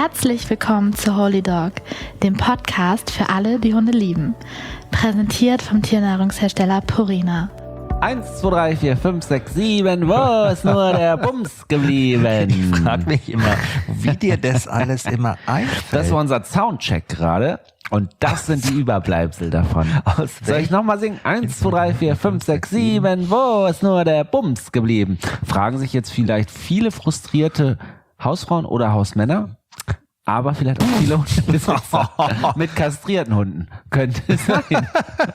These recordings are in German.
Herzlich willkommen zu Holy Dog, dem Podcast für alle, die Hunde lieben. Präsentiert vom Tiernahrungshersteller Purina. 1, 2, 3, 4, 5, 6, 7, wo ist nur der Bums geblieben? Ich frag mich immer, wie dir das alles immer einfällt. Das war unser Soundcheck gerade und das sind die Überbleibsel davon. Soll ich nochmal singen? 1, 2, 3, 4, 5, 6, 7, wo ist nur der Bums geblieben? Fragen sich jetzt vielleicht viele Hausfrauen oder Hausmänner, aber vielleicht auch viele Hundebesitzer mit kastrierten Hunden. Könnte es sein.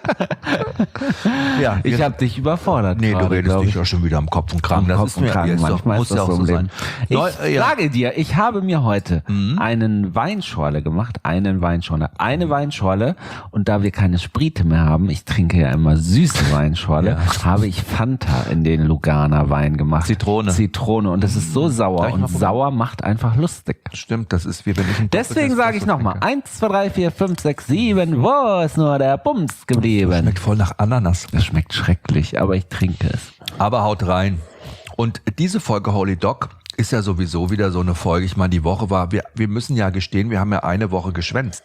Ja, ich habe dich überfordert. Nee, gerade, du redest dich ja schon wieder am Kopf und Kragen. Das ist mir manchmal muss ja auch so sein. Ich sage dir, ich habe mir heute eine Weinschorle gemacht, eine Weinschorle und da wir keine Sprite mehr haben, ich trinke ja immer süße Weinschorle, habe ich Fanta in den Lugana Wein gemacht. Zitrone und das ist so sauer und sauer macht einfach lustig. Stimmt, das ist wie wenn ich Deswegen sage ich nochmal, 1, 2, 3, 4, 5, 6, 7, wo ist nur der Bums geblieben? Das schmeckt voll nach Ananas. Das schmeckt schrecklich, aber ich trinke es. Aber haut rein. Und diese Folge Holy Dog ist ja sowieso wieder so eine Folge. Ich meine, die Woche war, wir müssen ja gestehen, wir haben ja eine Woche geschwänzt.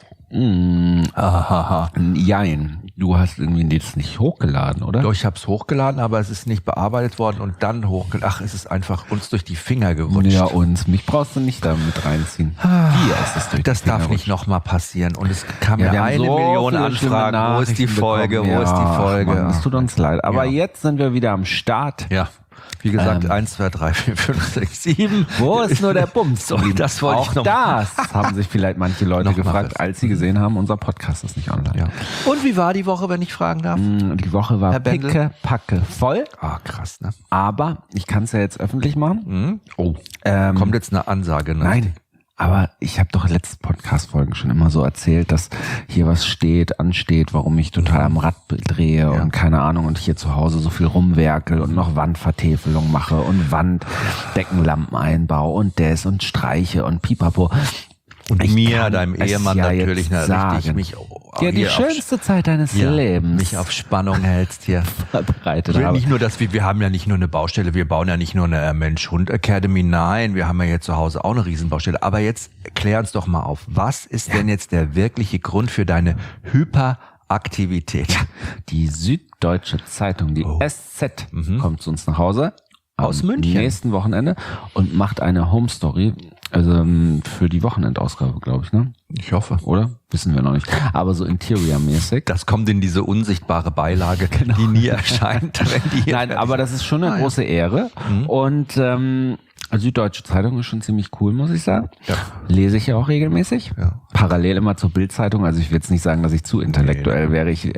Jein. Du hast irgendwie das nicht hochgeladen, oder? Doch, ich habe es hochgeladen, aber es ist nicht bearbeitet worden und dann hochgeladen. Ach, es ist einfach uns durch die Finger gerutscht. Ja, uns. Mich brauchst du nicht da mit reinziehen. Hier ist es durch das die Finger darf nicht nochmal passieren. Und es kam ja eine so Million Anfragen. Wo ist die Folge? Wo ist die Folge? Mann, es tut uns leid. Aber jetzt sind wir wieder am Start. Ja. Wie gesagt, 1, 2, 3, 4, 5, 6, 7. Wo ist nur der Bums? Das wollte ich noch das haben sich vielleicht manche Leute gefragt, als sie gesehen haben, unser Podcast ist nicht online. Ja. Und wie war die Woche, wenn ich fragen darf? Die Woche war picke voll. Ah, krass, ne? Aber ich kann es ja jetzt öffentlich machen. Oh, kommt jetzt eine Ansage, ne? Nein. Aber ich habe doch letzte Podcast-Folgen schon immer so erzählt, dass hier was ansteht, warum ich total am Rad drehe und keine Ahnung und hier zu Hause so viel rumwerkel und noch Wandvertäfelung mache und Wanddeckenlampen einbaue und streiche und pipapo. Und deinem Ehemann natürlich richtig die schönste Zeit deines Lebens mich auf Spannung hältst hier. Verbreitet habe. Nicht nur, dass wir haben ja nicht nur eine Baustelle, wir bauen ja nicht nur eine Mensch-Hund-Academy, nein, wir haben ja jetzt zu Hause auch eine Riesenbaustelle. Aber jetzt klär uns doch mal auf, was ist denn jetzt der wirkliche Grund für deine Hyperaktivität? Die Süddeutsche Zeitung, die SZ, kommt zu uns nach Hause. Aus München. Nächsten Wochenende und macht eine Home Story, also für die Wochenendausgabe, glaube ich, ne? Ich hoffe. Oder? Wissen wir noch nicht. Aber so Interior-mäßig. Das kommt in diese unsichtbare Beilage, die nie erscheint. Nein, aber das ist schon eine große Ehre. Und Süddeutsche Zeitung ist schon ziemlich cool, muss ich sagen. Ja. Lese ich ja auch regelmäßig. Ja. Parallel immer zur Bild-Zeitung. Also ich will jetzt nicht sagen, dass ich zu intellektuell wäre. Ich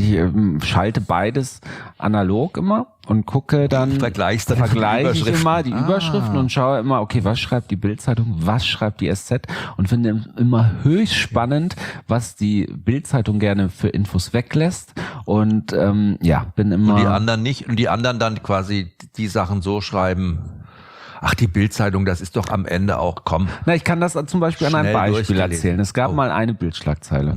schalte beides analog immer und gucke dann, vergleiche immer die Überschriften und schaue immer, okay, was schreibt die Bild-Zeitung, was schreibt die SZ und finde immer höchst spannend, was die Bild-Zeitung gerne für Infos weglässt und bin immer... Und die anderen nicht, und die anderen dann quasi die Sachen so schreiben... Ach, die Bild-Zeitung, das ist doch am Ende auch, komm. Na, ich kann das zum Beispiel an einem Beispiel erzählen. Es gab mal eine Bildschlagzeile.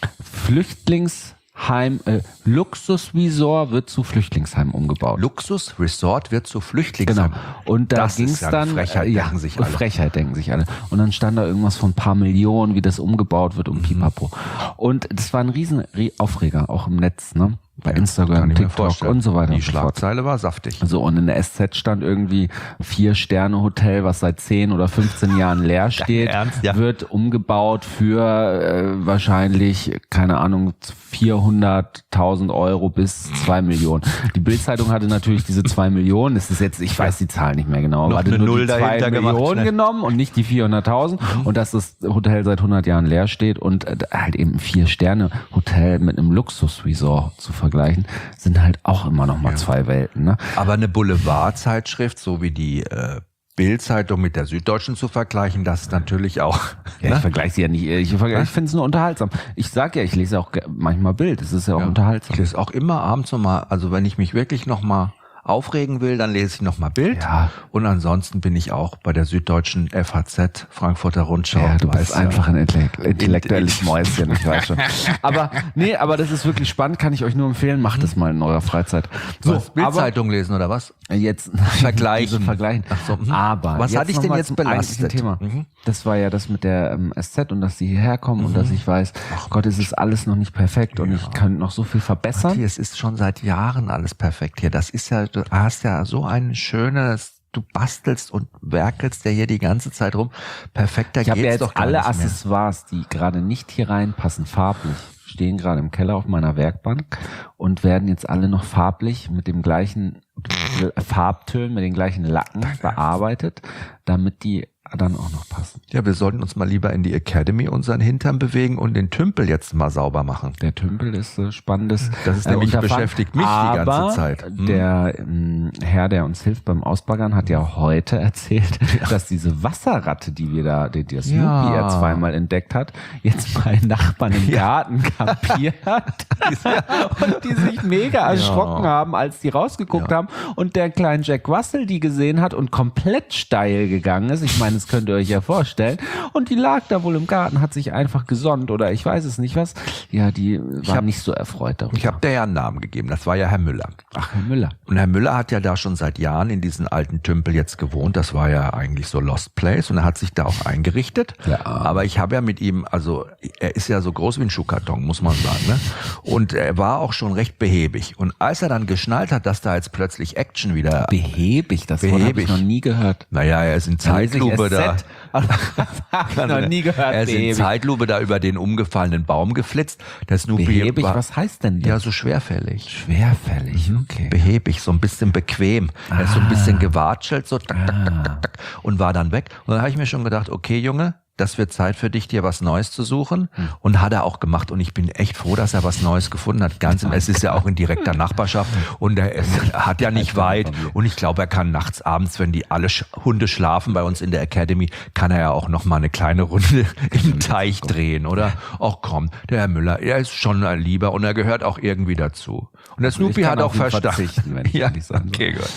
Luxusresort wird zu Flüchtlingsheim umgebaut. Luxusresort wird zu Flüchtlingsheim. Genau. Und da ging es dann... Frechheit denken sich alle. Und dann stand da irgendwas von ein paar Millionen, wie das umgebaut wird und pipapo. Und das war ein riesen Aufreger, auch im Netz, ne? Bei Instagram, TikTok und so weiter. Die Schlagzeile war saftig. So, und in der SZ stand irgendwie 4-Sterne-Hotel, was seit 10 oder 15 Jahren leer steht, wird umgebaut für wahrscheinlich, keine Ahnung, 400.000 Euro bis 2 Millionen. Die Bild-Zeitung hatte natürlich diese 2 Millionen. Das ist jetzt, ich weiß die Zahl nicht mehr genau, aber hatte nur die 2 Millionen genommen und nicht die 400.000 und dass das Hotel seit 100 Jahren leer steht und halt eben ein 4-Sterne-Hotel mit einem Luxusresort zu vergleichen, sind halt auch immer noch mal zwei Welten. Ne? Aber eine Boulevardzeitschrift, so wie die Bild-Zeitung mit der Süddeutschen zu vergleichen, das ist natürlich auch... Ja, ich vergleiche sie ja nicht. Ich finde es nur unterhaltsam. Ich sag ja, ich lese auch manchmal Bild. Es ist ja auch unterhaltsam. Ich lese auch immer abends nochmal, also wenn ich mich wirklich nochmal aufregen will, dann lese ich nochmal Bild. Ja. Und ansonsten bin ich auch bei der Süddeutschen FAZ, Frankfurter Rundschau. Ja, du bist einfach ein intellektuelles Mäuschen, ich weiß schon. Aber das ist wirklich spannend, kann ich euch nur empfehlen, macht es mal in eurer Freizeit. So, Bildzeitung lesen oder was? Jetzt vergleichen. Ach so, aber was hatte ich denn jetzt belastet? Thema. Das war ja das mit der SZ und dass die hierher kommen und dass ich weiß, Gott, es ist alles noch nicht perfekt und ich kann noch so viel verbessern. Matthias, es ist schon seit Jahren alles perfekt hier. Das ist ja, du hast ja so ein schönes, du bastelst und werkelst ja hier die ganze Zeit rum. Perfekter geht's doch gar nicht mehr. Ich habe ja jetzt alle Accessoires, die gerade nicht hier reinpassen, farblich, stehen gerade im Keller auf meiner Werkbank und werden jetzt alle noch farblich mit dem gleichen Farbtönen, mit den gleichen Lacken bearbeitet, damit die dann auch noch passen. Ja, wir sollten uns mal lieber in die Academy unseren Hintern bewegen und den Tümpel jetzt mal sauber machen. Der Tümpel ist spannendes. Das ist nämlich beschäftigt mich die ganze Zeit. Der Herr, der uns hilft beim Ausbaggern, hat ja heute erzählt, dass diese Wasserratte, die wir da, die der Snoopy ja zweimal entdeckt hat, jetzt bei Nachbarn im Garten kampiert und die sich mega erschrocken haben, als die rausgeguckt haben und der kleine Jack Russell die gesehen hat und komplett steil gegangen ist. Ich meine, das könnt ihr euch ja vorstellen. Und die lag da wohl im Garten, hat sich einfach gesonnt oder ich weiß es nicht was. Ja, die war nicht so erfreut darüber. Ich habe der ja einen Namen gegeben, das war ja Herr Müller. Ach, Herr Müller. Und Herr Müller hat ja da schon seit Jahren in diesen alten Tümpel jetzt gewohnt. Das war ja eigentlich so Lost Place und er hat sich da auch eingerichtet. Ja. Aber ich habe ja mit ihm, also er ist ja so groß wie ein Schuhkarton, muss man sagen. Ne? Und er war auch schon recht behäbig. Und als er dann geschnallt hat, dass da jetzt plötzlich Action wieder... Behäbig? Das Wort habe ich noch nie gehört. Naja, er ist in Zeitlupe da. Hab ich noch nie gehört. Er ist in Zeitlupe da über den umgefallenen Baum geflitzt. Der Snoopy behäbig, was heißt denn das? Ja, so schwerfällig. Schwerfällig, okay. Behäbig, so ein bisschen bequem. Er ist so ein bisschen gewatschelt, so tak, tak, tak, tak, tak, und war dann weg. Und dann habe ich mir schon gedacht, okay, Junge, das wird Zeit für dich, dir was Neues zu suchen. Und hat er auch gemacht. Und ich bin echt froh, dass er was Neues gefunden hat. Es ist ja auch in direkter Nachbarschaft. Und er hat ja nicht weit. Und ich glaube, er kann nachts, abends, wenn die alle Hunde schlafen bei uns in der Academy, kann er ja auch noch mal eine kleine Runde im Teich drehen, oder? Ach komm, der Herr Müller, er ist schon ein Lieber und er gehört auch irgendwie dazu. Und der Snoopy hat auch verstanden. Ja, okay, gut.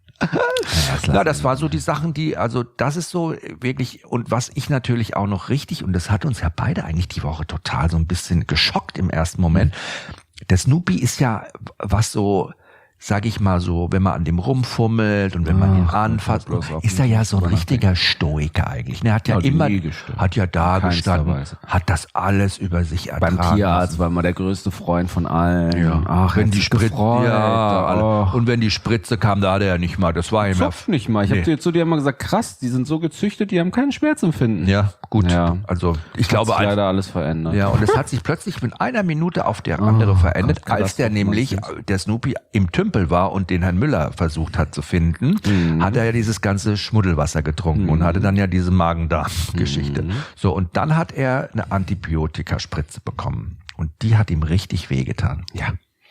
Na, das war so die Sachen, also das ist so wirklich, und was ich natürlich auch noch richtig, und das hat uns ja beide eigentlich die Woche total so ein bisschen geschockt im ersten Moment. Der Snoopy ist ja was so, sag ich mal so, wenn man an dem rumfummelt und wenn man ihn anfasst, ist er ja so ein richtiger Stoiker eigentlich. Er hat ja immer, hat ja da gestanden, hat das alles über sich ertragen. Beim Tierarzt war immer der größte Freund von allen. Ja. Ach, wenn die Spritze, und wenn die Spritze kam, da hat er ja nicht mal, das war immer. Nicht mal. Ich habe dir zu dir immer gesagt, krass, die sind so gezüchtet, die haben keinen Schmerzempfinden. Ja, gut. Ja. Also, ich glaube, leider alles verändert. Ja, und es hat sich plötzlich mit einer Minute auf der andere verändert, als der nämlich, der Snoopy im Tümpel war und den Herrn Müller versucht hat zu finden, hat er ja dieses ganze Schmuddelwasser getrunken und hatte dann ja diese Magen-Darm-Geschichte. So, und dann hat er eine Antibiotikaspritze bekommen. Und die hat ihm richtig wehgetan. Ja.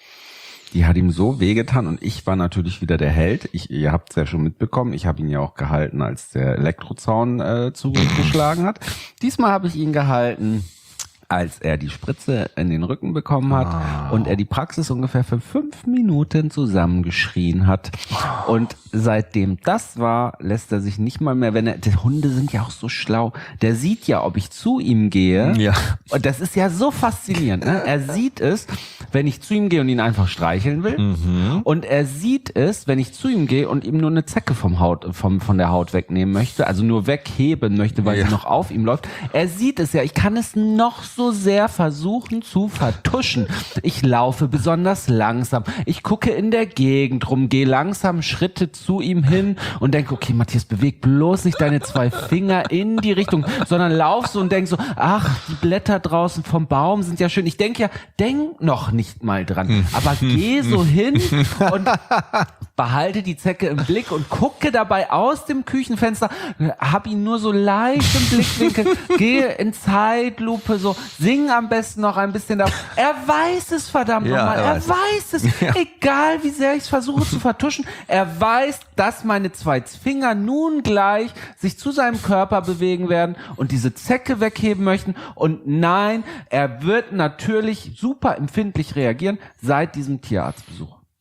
Die hat ihm so wehgetan und ich war natürlich wieder der Held. Ihr habt es ja schon mitbekommen. Ich habe ihn ja auch gehalten, als der Elektrozaun zugeschlagen hat. Diesmal habe ich ihn gehalten, als er die Spritze in den Rücken bekommen hat und er die Praxis ungefähr für 5 Minuten zusammengeschrien hat. Und seitdem das war, lässt er sich nicht mal mehr, die Hunde sind ja auch so schlau, der sieht ja, ob ich zu ihm gehe. Ja. Und das ist ja so faszinierend. Ne? Er sieht es, wenn ich zu ihm gehe und ihn einfach streicheln will. Und er sieht es, wenn ich zu ihm gehe und ihm nur eine Zecke von der Haut wegnehmen möchte, also nur wegheben möchte, weil sie noch auf ihm läuft. Er sieht es ja, ich kann es noch so sehr versuchen zu vertuschen. Ich laufe besonders langsam. Ich gucke in der Gegend rum, gehe langsam Schritte zu ihm hin und denke, okay, Matthias, beweg bloß nicht deine 2 Finger in die Richtung, sondern lauf so und denk so, ach, die Blätter draußen vom Baum sind ja schön. Ich denke ja, denk noch nicht mal dran, aber geh so hin und behalte die Zecke im Blick und gucke dabei aus dem Küchenfenster, hab ihn nur so leicht im Blickwinkel, gehe in Zeitlupe so, sing am besten noch ein bisschen da. Er weiß es, verdammt nochmal. Er weiß es. Ja. Egal, wie sehr ich es versuche zu vertuschen. Er weiß, dass meine 2 Finger nun gleich sich zu seinem Körper bewegen werden und diese Zecke wegheben möchten. Und nein, er wird natürlich super empfindlich reagieren seit diesem Tierarztbesuch. Ja,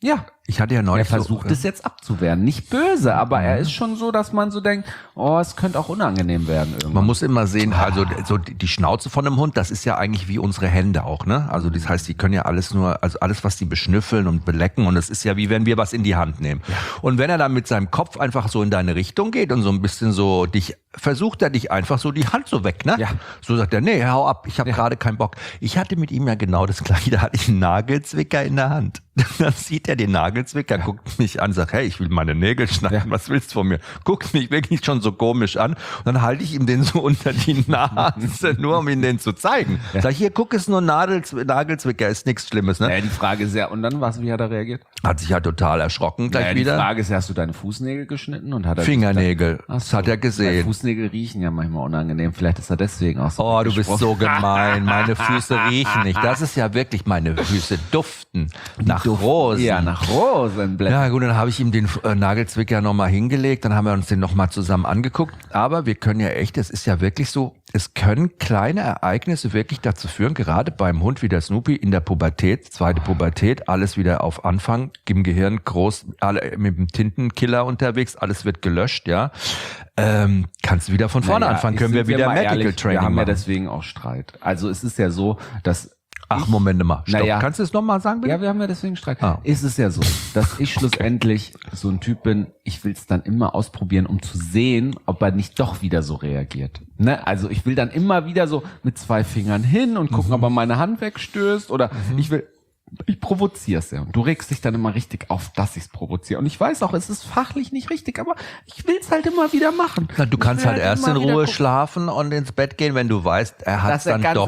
Ich hatte ja neulich er versucht es jetzt abzuwehren. Nicht böse, aber er ist schon so, dass man so denkt, es könnte auch unangenehm werden irgendwann. Man muss immer sehen, also so die Schnauze von einem Hund, das ist ja eigentlich wie unsere Hände auch, ne? Also das heißt, die können ja alles was die beschnüffeln und belecken und es ist ja wie wenn wir was in die Hand nehmen. Ja. Und wenn er dann mit seinem Kopf einfach so in deine Richtung geht und so ein bisschen so versucht er dich einfach so die Hand so weg, ne? Ja. So sagt er, nee, hau ab, ich habe gerade keinen Bock. Ich hatte mit ihm ja genau das Gleiche, da hatte ich einen Nagelzwicker in der Hand. Dann sieht er den Nagelzwicker, guckt mich an, sagt, hey, ich will meine Nägel schneiden, was willst du von mir? Guckt mich wirklich schon so komisch an. Und dann halte ich ihm den so unter die Nase, nur um ihn den zu zeigen. Ja. Sag ich, hier, guck, ist nur Nagelzwicker, ist nichts Schlimmes, ne? Ja, die Frage ist ja, und dann wie hat er reagiert? Hat sich ja total erschrocken gleich wieder. Die Frage ist, hast du deine Fußnägel geschnitten? Und hat er Fingernägel, das hat er gesehen. Fußnägel riechen ja manchmal unangenehm, vielleicht ist er deswegen auch so. Oh, du bist so gemein, meine Füße riechen nicht. Das ist ja wirklich, meine Füße duften nach Rosen. Ja, nach Rosenblättern. Ja gut, dann habe ich ihm den Nagelzwicker nochmal hingelegt, dann haben wir uns den nochmal zusammen angeguckt. Aber wir können ja echt, es ist ja wirklich so, es können kleine Ereignisse wirklich dazu führen, gerade beim Hund wie der Snoopy in der Pubertät, zweite Pubertät, alles wieder auf Anfang, im Gehirn groß, alle mit dem Tintenkiller unterwegs, alles wird gelöscht, ja. Kannst du wieder von vorne anfangen, können wir wieder Medical Training machen. Wir haben ja deswegen auch Streit. Also es ist ja so, dass Moment mal. Stopp. Kannst du es nochmal sagen, bitte? Ja, wir haben ja deswegen Streit. Ist es ja so, dass ich schlussendlich so ein Typ bin, ich will es dann immer ausprobieren, um zu sehen, ob er nicht doch wieder so reagiert. Ne? Also ich will dann immer wieder so mit 2 Fingern hin und gucken, ob er meine Hand wegstößt oder ich provoziere es ja. Und du regst dich dann immer richtig auf, dass ich es provoziere. Und ich weiß auch, es ist fachlich nicht richtig, aber ich will es halt immer wieder machen. Na, du kannst halt erst in Ruhe schlafen und ins Bett gehen, wenn du weißt, er hat es dann doch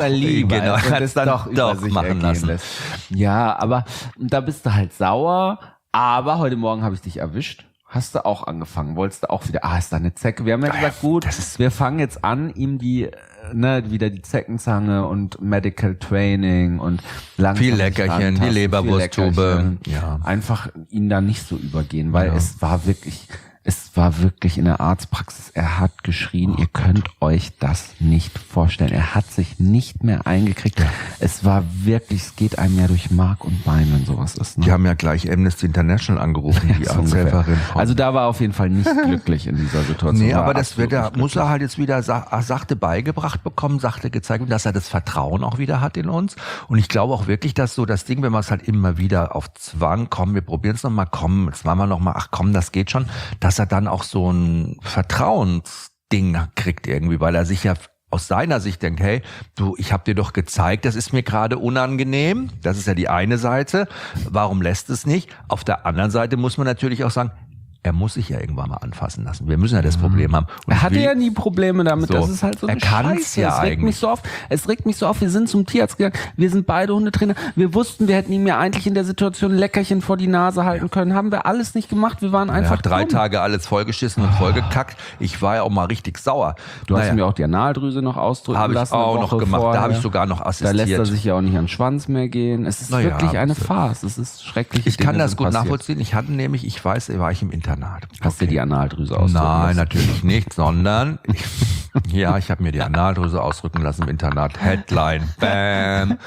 machen lassen. Ja, aber da bist du halt sauer. Aber heute Morgen habe ich dich erwischt. Hast du auch angefangen? Wolltest du auch wieder, ist da eine Zecke? Wir haben ja gesagt, gut, wir fangen jetzt an, ihm wieder die Zeckenzange und Medical Training und langsam viel Leckerchen, die Leberwursttube. Ja. Einfach ihn da nicht so übergehen, weil es war wirklich in der Arztpraxis, er hat geschrien, ihr könnt euch das nicht vorstellen. Er hat sich nicht mehr eingekriegt. Ja. Es war wirklich, es geht einem ja durch Mark und Bein, wenn sowas ist. Ne? Die haben ja gleich Amnesty International angerufen, die Arzthelferin. Also da war er auf jeden Fall nicht glücklich in dieser Situation. Nee, aber muss er halt jetzt wieder sachte beigebracht bekommen, sachte gezeigt, dass er das Vertrauen auch wieder hat in uns. Und ich glaube auch wirklich, dass so das Ding, wenn man es halt immer wieder auf Zwang, wir probieren es nochmal, jetzt machen wir nochmal, das geht schon, dass er dann auch so ein Vertrauensding kriegt irgendwie, weil er sich ja aus seiner Sicht denkt, hey, ich habe dir doch gezeigt, das ist mir gerade unangenehm, das ist ja die eine Seite, warum lässt es nicht? Auf der anderen Seite muss man natürlich auch sagen, er muss sich ja irgendwann mal anfassen lassen. Wir müssen ja das Problem haben. Und er hatte ja nie Probleme damit. So. Das ist halt so eine Scheiße. Ja, es regt mich so auf. Wir sind zum Tierarzt gegangen. Wir sind beide Hundetrainer. Wir wussten, wir hätten ihm ja eigentlich in der Situation ein Leckerchen vor die Nase halten können. Haben wir alles nicht gemacht. Wir waren einfach 3 Tage alles vollgeschissen und vollgekackt. Ich war ja auch mal richtig sauer. Du hast mir auch die Analdrüse noch ausdrücken lassen. Habe ich auch noch gemacht. Vorher. Da habe ich sogar noch assistiert. Da lässt er sich ja auch nicht an den Schwanz mehr gehen. Es ist wirklich eine Farce. Es ist schrecklich. Ich kann das gut nachvollziehen. Ich hatte nämlich, war ich im Internat. Hast du die Analdrüse ausdrücken lassen? Nein, natürlich nicht, sondern ich habe mir die Analdrüse ausdrücken lassen im Internat. Headline, bam.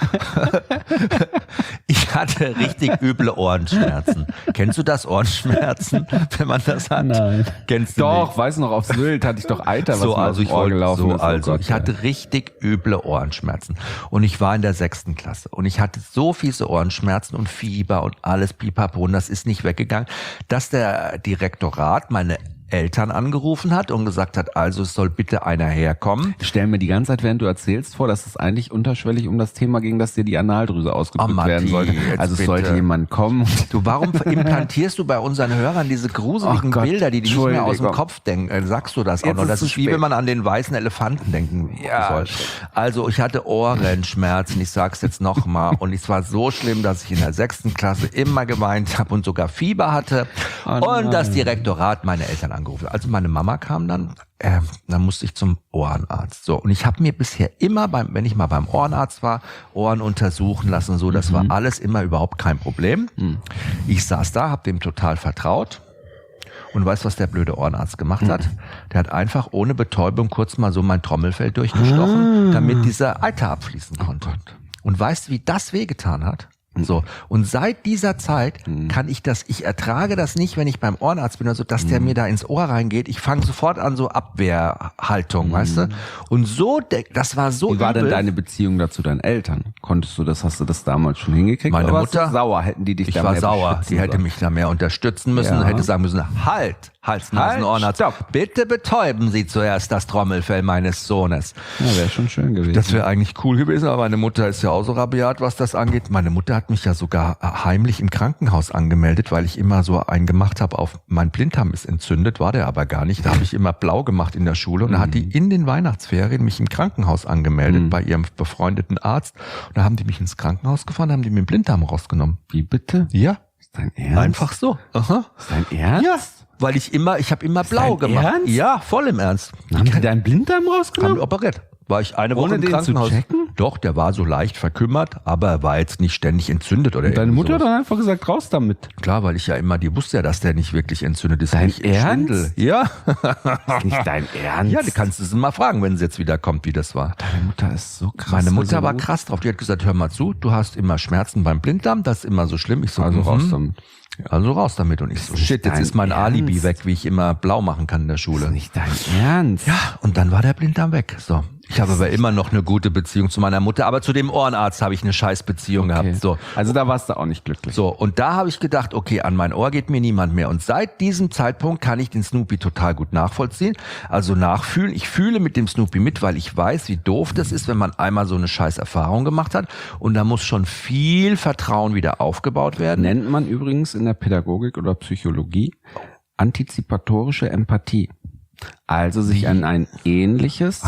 Ich hatte richtig üble Ohrenschmerzen. Kennst du das, Ohrenschmerzen, wenn man das hat? Nein. Kennst du doch, nicht? Weiß noch, auf Sylt hatte ich doch Eiter, was mir aus dem Ohr gelaufen ist. Ich hatte richtig üble Ohrenschmerzen. Und ich war in der 6. Klasse. Und ich hatte so fiese Ohrenschmerzen und Fieber und alles pipapo. Und das ist nicht weggegangen, dass der Direktorat meine Eltern angerufen hat und gesagt hat, also es soll bitte einer herkommen. Ich stelle mir die ganze Zeit, während du erzählst, vor, dass es eigentlich unterschwellig um das Thema ging, dass dir die Analdrüse ausgedrückt werden sollte. Also es sollte jemand kommen. Du, warum implantierst du bei unseren Hörern diese gruseligen Bilder, die nicht mehr aus dem Kopf denken? Sagst du das auch noch? Das ist wie wenn man an den weißen Elefanten denken soll. Also ich hatte Ohrenschmerzen, ich sag's jetzt nochmal. Und es war so schlimm, dass ich in der 6. Klasse immer geweint habe und sogar Fieber hatte. Und das Direktorat meine Eltern angerufen. Also meine Mama kam dann musste ich zum Ohrenarzt. So, und ich habe mir bisher immer, wenn ich mal beim Ohrenarzt war, Ohren untersuchen lassen, so, das war alles immer überhaupt kein Problem. Ich saß da, habe dem total vertraut. Und weißt, was der blöde Ohrenarzt gemacht hat? Der hat einfach ohne Betäubung kurz mal so mein Trommelfell durchgestochen, damit dieser Eiter abfließen konnte. Und weißt du, wie das wehgetan hat? So. Und seit dieser Zeit kann ich ertrage das nicht, wenn ich beim Ohrenarzt bin oder so, dass der mir da ins Ohr reingeht. Ich fange sofort an, so Abwehrhaltung, weißt du? Und so, das war so Wie war denn übel. deine Beziehung dazu deinen Eltern? Hast du das damals schon hingekriegt? Meine oder Mutter, warst du sauer, hätten die dich ich da war mehr sauer. beschützen Die hätte sollen? mich da mehr unterstützen müssen Ja. und hätte sagen müssen, Hals, Nasen, Ohrenarzt. stopp. Bitte betäuben Sie zuerst das Trommelfell meines Sohnes. Ja, wäre schon schön gewesen. Das wäre eigentlich cool gewesen, aber meine Mutter ist ja auch so rabiat, was das angeht. Meine Mutter hat mich ja sogar heimlich im Krankenhaus angemeldet, weil ich immer so einen gemacht habe auf, mein Blinddarm ist entzündet, war der aber gar nicht. Da habe ich immer blau gemacht in der Schule und da hat die in den Weihnachtsferien mich im Krankenhaus angemeldet bei ihrem befreundeten Arzt. Und da haben die mich ins Krankenhaus gefahren, da haben die mir den Blinddarm rausgenommen. Wie bitte? Ja, Ist dein Ernst? einfach so. Aha. Ist dein Ernst? Ja, weil ich habe immer blau dein gemacht. Ernst? Ja, voll im Ernst. Haben die deinen Blinddarm Haben rausgenommen? operiert. War ich eine Woche Ohne im den zu Krankenhaus. checken? Doch, der war so leicht verkümmert, aber er war jetzt nicht ständig entzündet oder Deine irgendwie Mutter hat sowas. dann einfach gesagt, raus damit. Klar, weil ich ja immer, die wusste ja, dass der nicht wirklich entzündet ist. Dein nicht im Ernst? Schwindel. Ja. Ist nicht dein Ernst? Ja, du kannst es mal fragen, wenn sie jetzt wieder kommt, wie das war. Deine Mutter ist so krass. Meine Mutter war resolut. krass drauf. Die hat gesagt, hör mal zu, du hast immer Schmerzen beim Blinddarm, das ist immer so schlimm. Ich so, Also raus damit. Also raus damit. Und ich so, ist shit, jetzt dein ist mein Alibi Ernst? weg, wie ich immer blau machen kann in der Ist Schule. nicht dein Ernst? Ja, und dann war der Blinddarm weg. So. Ich habe aber immer noch eine gute Beziehung zu meiner Mutter, aber zu dem Ohrenarzt habe ich eine scheiß Beziehung Okay. gehabt. So. Also da warst du auch nicht glücklich. So, und da habe ich gedacht, okay, an mein Ohr geht mir niemand mehr. Und seit diesem Zeitpunkt kann ich den Snoopy total gut nachvollziehen, also nachfühlen. Ich fühle mit dem Snoopy mit, weil ich weiß, wie doof das ist, wenn man einmal so eine scheiß Erfahrung gemacht hat. Und da muss schon viel Vertrauen wieder aufgebaut werden. Nennt man übrigens in der Pädagogik oder Psychologie antizipatorische Empathie. Also sich an ein ähnliches,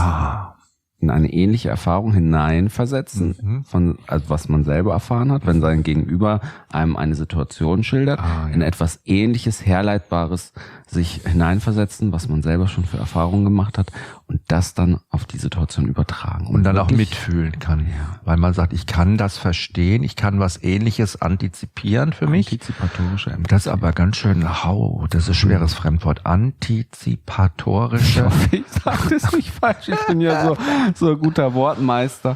in eine ähnliche Erfahrung hineinversetzen, also was man selber erfahren hat, wenn sein Gegenüber einem eine Situation schildert, in etwas Ähnliches, Herleitbares sich hineinversetzen, was man selber schon für Erfahrungen gemacht hat und das dann auf die Situation übertragen. Und dann auch wirklich mitfühlen kann. Weil man sagt, ich kann das verstehen, ich kann was Ähnliches antizipieren für mich. antizipatorische Empathie. Das ist aber ganz schön, das ist ein schweres Fremdwort. Antizipatorische. Ich sag das nicht falsch, ich bin ja so ein guter Wortmeister.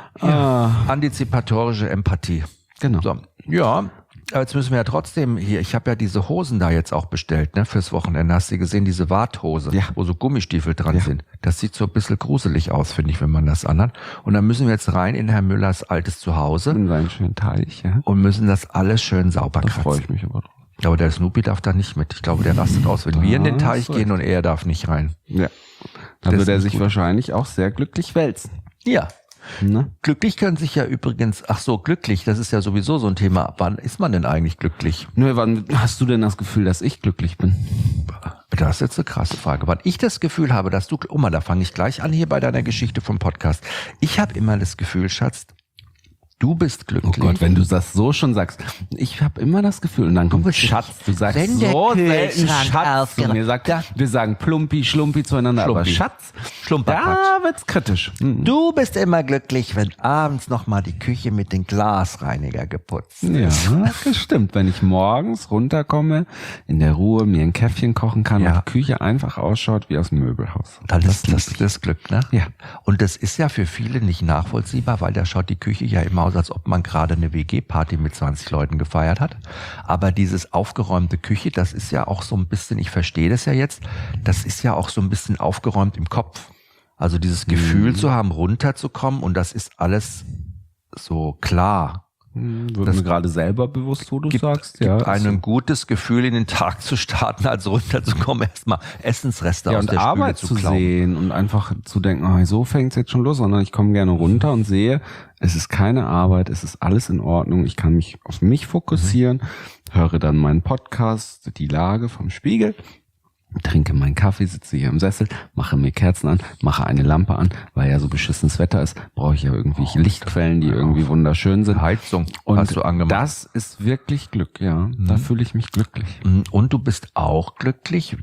Antizipatorische Empathie. Genau. So. Ja, aber jetzt müssen wir ja trotzdem hier, ich habe ja diese Hosen da jetzt auch bestellt, ne, fürs Wochenende. Hast du gesehen, diese Warthose, Ja. wo so Gummistiefel dran sind. Das sieht so ein bisschen gruselig aus, finde ich, wenn man das anhat. Und dann müssen wir jetzt rein in Herr Müllers altes Zuhause In seinen schönen Teich, ja. und müssen das alles schön sauber Da freue kratzen. ich mich aber drauf. Aber der Snoopy darf da nicht mit. Ich glaube, der rastet aus, wenn wir in den Da Teich hast du gehen recht. und er darf nicht rein. Ja. Da Das wird er ist sich gut. wahrscheinlich auch sehr glücklich wälzen. Ja. Ne? Glücklich können sich ja übrigens, glücklich, das ist ja sowieso so ein Thema. Wann ist man denn eigentlich glücklich? Nö, wann hast du denn das Gefühl, dass ich glücklich bin? Das ist jetzt eine krasse Frage. Wann ich das Gefühl habe, dass du, da fange ich gleich an hier bei deiner Geschichte vom Podcast. Ich habe immer das Gefühl, Schatz, du bist Oh glücklich. Gott, wenn du das so schon sagst. Ich habe immer das Gefühl, und dann kommt bist- Schatz. Du sagst wenn der so selten Kühlschrank Schatz. Und mir sagt, wir sagen Plumpi, Schlumpi zueinander, aber Schlumpi. Schatz, Schlumperquatsch. da wird's kritisch. Du bist immer glücklich, wenn abends nochmal die Küche mit dem Glasreiniger geputzt Ja, ist. das stimmt. Wenn ich morgens runterkomme, in der Ruhe mir ein Käffchen kochen kann Ja. und die Küche einfach ausschaut wie aus dem Möbelhaus. Dann ist das Glück, ne? Ja. Und das ist ja für viele nicht nachvollziehbar, weil da schaut die Küche ja immer aus, als ob man gerade eine WG-Party mit 20 Leuten gefeiert hat. Aber dieses aufgeräumte Küche, das ist ja auch so ein bisschen, ich verstehe das ja jetzt, das ist ja auch so ein bisschen aufgeräumt im Kopf. Also dieses Gefühl zu haben, runterzukommen und das ist alles so klar. Wird Das mir gerade selber bewusst, wo du sagst. Gibt Ja, einem ein gutes Gefühl, in den Tag zu starten, als runterzukommen, erstmal Essensreste ja, aus und der Spüle Arbeit zu zu klauen. sehen und einfach zu denken, so fängt's jetzt schon los, sondern ich komme gerne runter und sehe, es ist keine Arbeit, es ist alles in Ordnung, ich kann mich auf mich fokussieren, höre dann meinen Podcast, die Lage vom Spiegel, trinke meinen Kaffee, sitze hier im Sessel, mache mir Kerzen an, mache eine Lampe an, weil ja so beschissenes Wetter ist, brauche ich ja irgendwie Lichtquellen, die irgendwie wunderschön sind. Heizung Und hast du angemacht. das ist wirklich Glück, ja. Da fühle ich mich glücklich. Und du bist auch glücklich,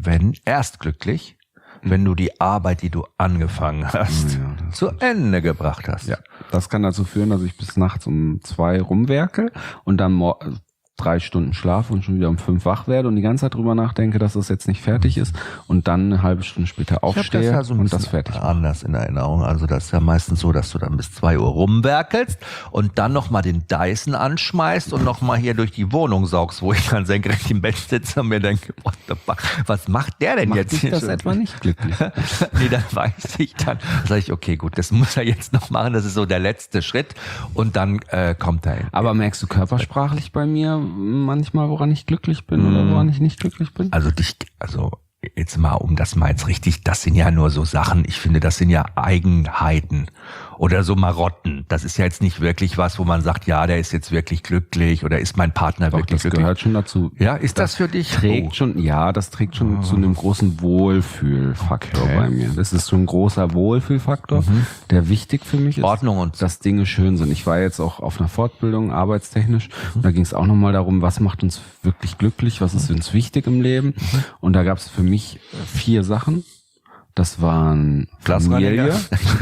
wenn du die Arbeit, die du angefangen hast, Ja, das zu Ende gebracht hast. Ja, das kann dazu führen, dass ich bis nachts um 2 rumwerke und dann 3 Stunden schlafe und schon wieder um 5 wach werde und die ganze Zeit drüber nachdenke, dass das jetzt nicht fertig ist und dann eine halbe Stunde später aufstehe das ja so und das fertig mache. Anders in Erinnerung. Also das ist ja meistens so, dass du dann bis 2 Uhr rumwerkelst und dann nochmal den Dyson anschmeißt und nochmal hier durch die Wohnung saugst, wo ich dann senkrecht im Bett sitze und mir denke, was macht der denn Macht jetzt? dich das etwa nicht glücklich? Nee, dann weiß ich dann, sage ich, okay, gut, das muss er jetzt noch machen, das ist so der letzte Schritt und dann kommt er hin. Aber merkst du körpersprachlich bei mir manchmal, woran ich glücklich bin oder woran ich nicht glücklich bin? Also jetzt mal, um das mal jetzt richtig, das sind ja nur so Sachen, ich finde, das sind ja Eigenheiten oder so Marotten. Das ist ja jetzt nicht wirklich was, wo man sagt, ja, der ist jetzt wirklich glücklich oder ist mein Partner Doch, wirklich das glücklich. gehört schon dazu. Ja, ist das für dich? Das trägt schon zu einem großen Wohlfühlfaktor bei mir. Das ist schon ein großer Wohlfühlfaktor, der wichtig für mich ist. Ordnung und dass Dinge schön sind. Ich war jetzt auch auf einer Fortbildung, arbeitstechnisch, und da ging es auch nochmal darum, was macht uns wirklich glücklich, was ist uns wichtig im Leben. Und da gab es für mich 4 Sachen. Das waren Familie.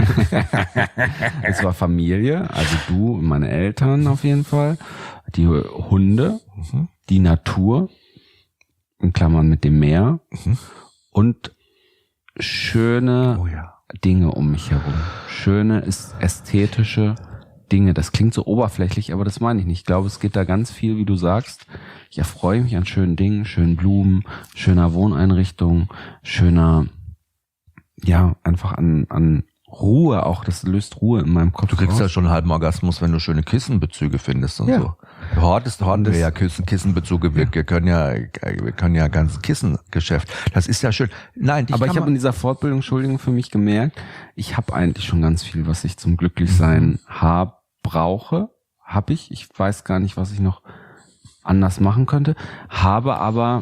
Es war Familie, also du und meine Eltern auf jeden Fall. Die Hunde, die Natur, in Klammern mit dem Meer und schöne Dinge um mich herum. Schöne, ästhetische Dinge. Das klingt so oberflächlich, aber das meine ich nicht. Ich glaube, es geht da ganz viel, wie du sagst. Ich erfreue mich an schönen Dingen, schönen Blumen, schöner Wohneinrichtung, schöner, einfach an Ruhe auch. Das löst Ruhe in meinem Kopf. Du kriegst ja schon einen halben Orgasmus, wenn du schöne Kissenbezüge findest und so. Horten wir ja Kissenbezüge. Wir können ja ganz Kissengeschäft. Das ist ja schön. Nein, aber ich habe in dieser Fortbildung, Entschuldigung, für mich gemerkt, ich habe eigentlich schon ganz viel, was ich zum Glücklichsein brauche. Habe ich. Ich weiß gar nicht, was ich noch anders machen könnte. Habe aber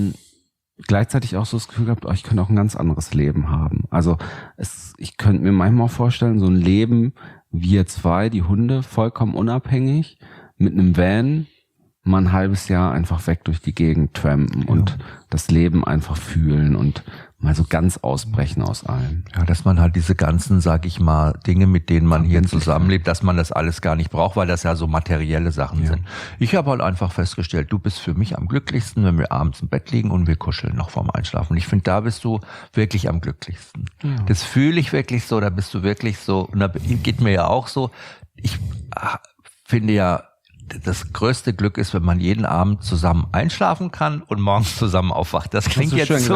gleichzeitig auch so das Gefühl gehabt, ich könnte auch ein ganz anderes Leben haben. Also ich könnte mir manchmal auch vorstellen, so ein Leben, wir 2, die Hunde, vollkommen unabhängig, mit einem Van, mal ein halbes Jahr einfach weg durch die Gegend trampen und das Leben einfach fühlen und mal so ganz ausbrechen aus allem. Ja, dass man halt diese ganzen, sag ich mal, Dinge, mit denen man hier zusammenlebt, dass man das alles gar nicht braucht, weil das ja so materielle Sachen sind. Ich habe halt einfach festgestellt, du bist für mich am glücklichsten, wenn wir abends im Bett liegen und wir kuscheln noch vorm Einschlafen. Und ich finde, da bist du wirklich am glücklichsten. Ja. Das fühle ich wirklich so, da bist du wirklich so, und da geht mir ja auch so. Ich finde ja, das größte Glück ist, wenn man jeden Abend zusammen einschlafen kann und morgens zusammen aufwacht. Das klingt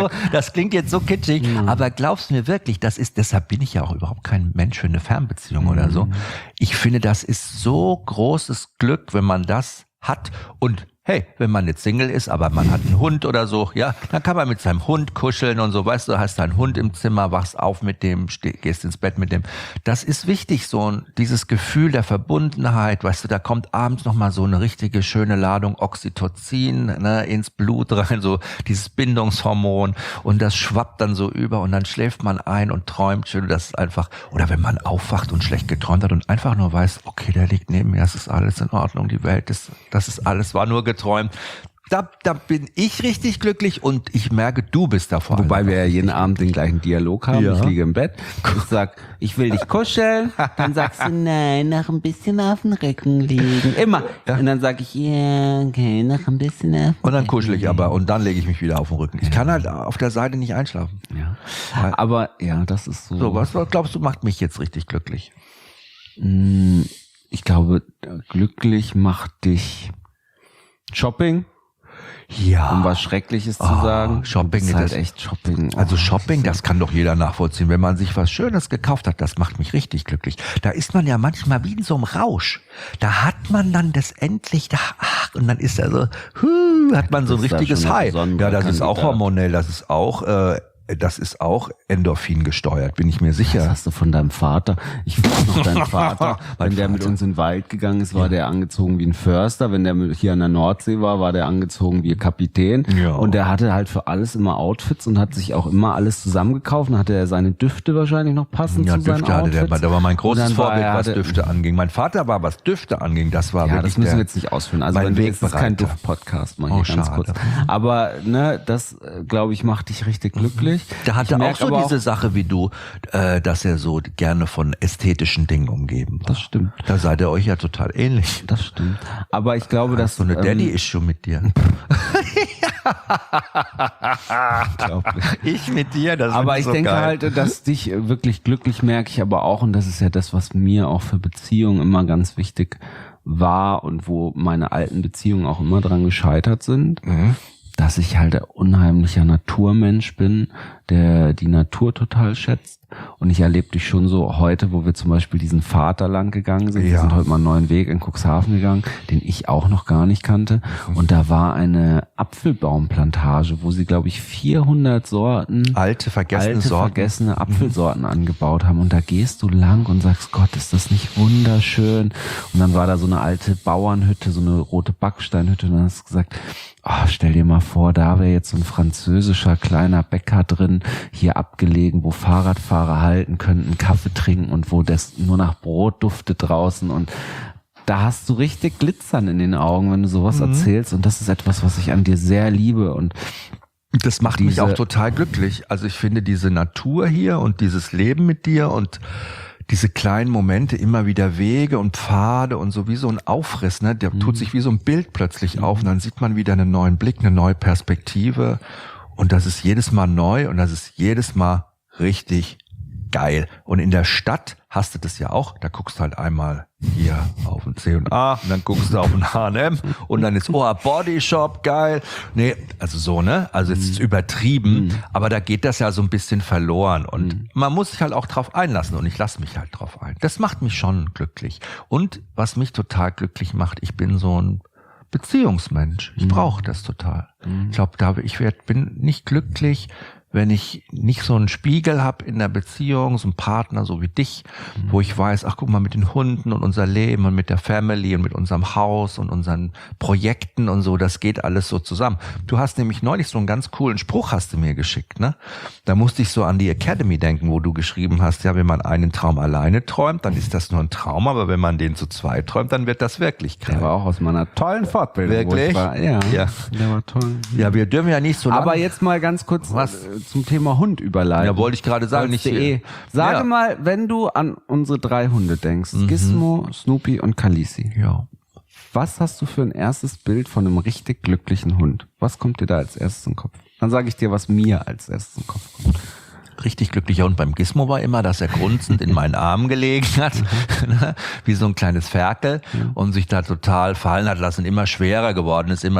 jetzt so kitschig, aber glaubst mir wirklich, deshalb bin ich ja auch überhaupt kein Mensch für eine Fernbeziehung oder so. Ich finde, das ist so großes Glück, wenn man das hat und hey, wenn man jetzt Single ist, aber man hat einen Hund oder so, ja, dann kann man mit seinem Hund kuscheln und so, weißt du, hast deinen Hund im Zimmer, wachst auf mit dem, gehst ins Bett mit dem. Das ist wichtig, dieses Gefühl der Verbundenheit, weißt du, da kommt abends nochmal so eine richtige schöne Ladung Oxytocin, ins Blut rein, so dieses Bindungshormon und das schwappt dann so über und dann schläft man ein und träumt schön, das ist einfach, oder wenn man aufwacht und schlecht geträumt hat und einfach nur weiß, okay, der liegt neben mir, das ist alles in Ordnung, die Welt das ist alles, war nur geträumt. Da bin ich richtig glücklich und ich merke, du bist da vor allem. Wobei wir ja jeden Abend den gleichen Dialog haben. Ja. Ich liege im Bett, ich sag, ich will dich kuscheln. Dann sagst du, nein, noch ein bisschen auf den Rücken liegen. Immer. Ja. Und dann sag ich, ja, okay, noch ein bisschen auf den Rücken. Und dann kuschel ich aber und dann lege ich mich wieder auf den Rücken. Ich kann halt auf der Seite nicht einschlafen. Ja. Aber ja, das ist so. So, was glaubst du, macht mich jetzt richtig glücklich? Ich glaube, glücklich macht dich Shopping. Ja. Um was Schreckliches zu sagen. Shopping ist halt echt Shopping. Also Shopping, das kann doch jeder nachvollziehen. Wenn man sich was Schönes gekauft hat, das macht mich richtig glücklich. Da ist man ja manchmal wie in so einem Rausch. Da hat man dann das endlich, und dann ist da so, hat man so ein richtiges High. Ja, das ist auch hormonell, das ist auch Endorphin gesteuert, bin ich mir sicher. Das hast du von deinem Vater. Ich weiß noch, dein Vater, wenn der mit uns in den Wald gegangen ist, war der angezogen wie ein Förster. Wenn der hier an der Nordsee war der angezogen wie ein Kapitän. Ja. Und der hatte halt für alles immer Outfits und hat sich auch immer alles zusammengekauft. Dann hatte er seine Düfte wahrscheinlich noch passend zu seinen Düfte Outfits. Hatte der. Da war mein großes Vorbild, was Düfte anging. Mein Vater war, was Düfte anging, das war wirklich. Das müssen wir jetzt nicht ausführen. Also das ist kein Duft-Podcast, mal hier ganz kurz. Aber das, glaube ich, macht dich richtig glücklich. nicht. Der hatte auch so diese Sache wie du, dass er so gerne von ästhetischen Dingen umgeben war. Das stimmt. Da seid ihr euch ja total ähnlich. Das stimmt. Aber ich glaube, dass so eine Daddy-Issue mit dir. Ich mit dir, das aber ich so denke geil. halt, dass dich wirklich glücklich merke ich aber auch, und das ist ja das, was mir auch für Beziehungen immer ganz wichtig war und wo meine alten Beziehungen auch immer dran gescheitert sind, dass ich halt ein unheimlicher Naturmensch bin, der die Natur total schätzt. Und ich erlebe dich schon so heute, wo wir zum Beispiel diesen Pfad da lang gegangen sind. Wir sind heute mal einen neuen Weg in Cuxhaven gegangen, den ich auch noch gar nicht kannte. Und da war eine Apfelbaumplantage, wo sie, glaube ich, 400 Sorten, vergessene Apfelsorten angebaut haben. Und da gehst du lang und sagst, Gott, ist das nicht wunderschön? Und dann war da so eine alte Bauernhütte, so eine rote Backsteinhütte. Und dann hast du gesagt, stell dir mal vor, da wäre jetzt so ein französischer kleiner Bäcker drin, hier abgelegen, wo Fahrradfahrer halten könnten, Kaffee trinken und wo das nur nach Brot duftet draußen. Und da hast du richtig Glitzern in den Augen, wenn du sowas erzählst. Und das ist etwas, was ich an dir sehr liebe. Und das macht mich auch total glücklich. Also ich finde diese Natur hier und dieses Leben mit dir und diese kleinen Momente, immer wieder Wege und Pfade und so wie so ein Aufriss, ne? Der tut sich wie so ein Bild plötzlich auf und dann sieht man wieder einen neuen Blick, eine neue Perspektive und das ist jedes Mal neu und das ist jedes Mal richtig geil. Und in der Stadt hast du das ja auch, da guckst du halt einmal hier auf ein C&A und dann guckst du auf ein H&M und dann ist, Body Shop, geil. Nee, also so, ne? Also es ist übertrieben, aber da geht das ja so ein bisschen verloren und man muss sich halt auch drauf einlassen und ich lasse mich halt drauf ein. Das macht mich schon glücklich. Und was mich total glücklich macht, ich bin so ein Beziehungsmensch. Ich brauche das total. Ich glaube, bin nicht glücklich, wenn ich nicht so einen Spiegel habe in der Beziehung, so einen Partner so wie dich, wo ich weiß, ach guck mal, mit den Hunden und unser Leben und mit der Family und mit unserem Haus und unseren Projekten und so, das geht alles so zusammen. Du hast nämlich neulich so einen ganz coolen Spruch hast du mir geschickt, ne? Da musste ich so an die Academy denken, wo du geschrieben hast, ja, wenn man einen Traum alleine träumt, dann ist das nur ein Traum, aber wenn man den zu zweit träumt, dann wird das Wirklichkeit. Der war auch aus meiner tollen Fortbildung. Wirklich? Ja, der war toll. Ja, wir dürfen ja nicht so lange. Aber jetzt mal ganz kurz zum Thema Hund überleiten. Ja, wollte ich gerade sagen. Sage mal, wenn du an unsere 3 Hunde denkst, Gizmo, Snoopy und Khaleesi. Ja. Was hast du für ein erstes Bild von einem richtig glücklichen Hund? Was kommt dir da als erstes im Kopf? Dann sage ich dir, was mir als erstes im Kopf kommt. Richtig glücklicher Hund beim Gizmo war immer, dass er grunzend in meinen Armen gelegen hat, wie so ein kleines Ferkel und sich da total fallen hat lassen, immer schwerer geworden ist.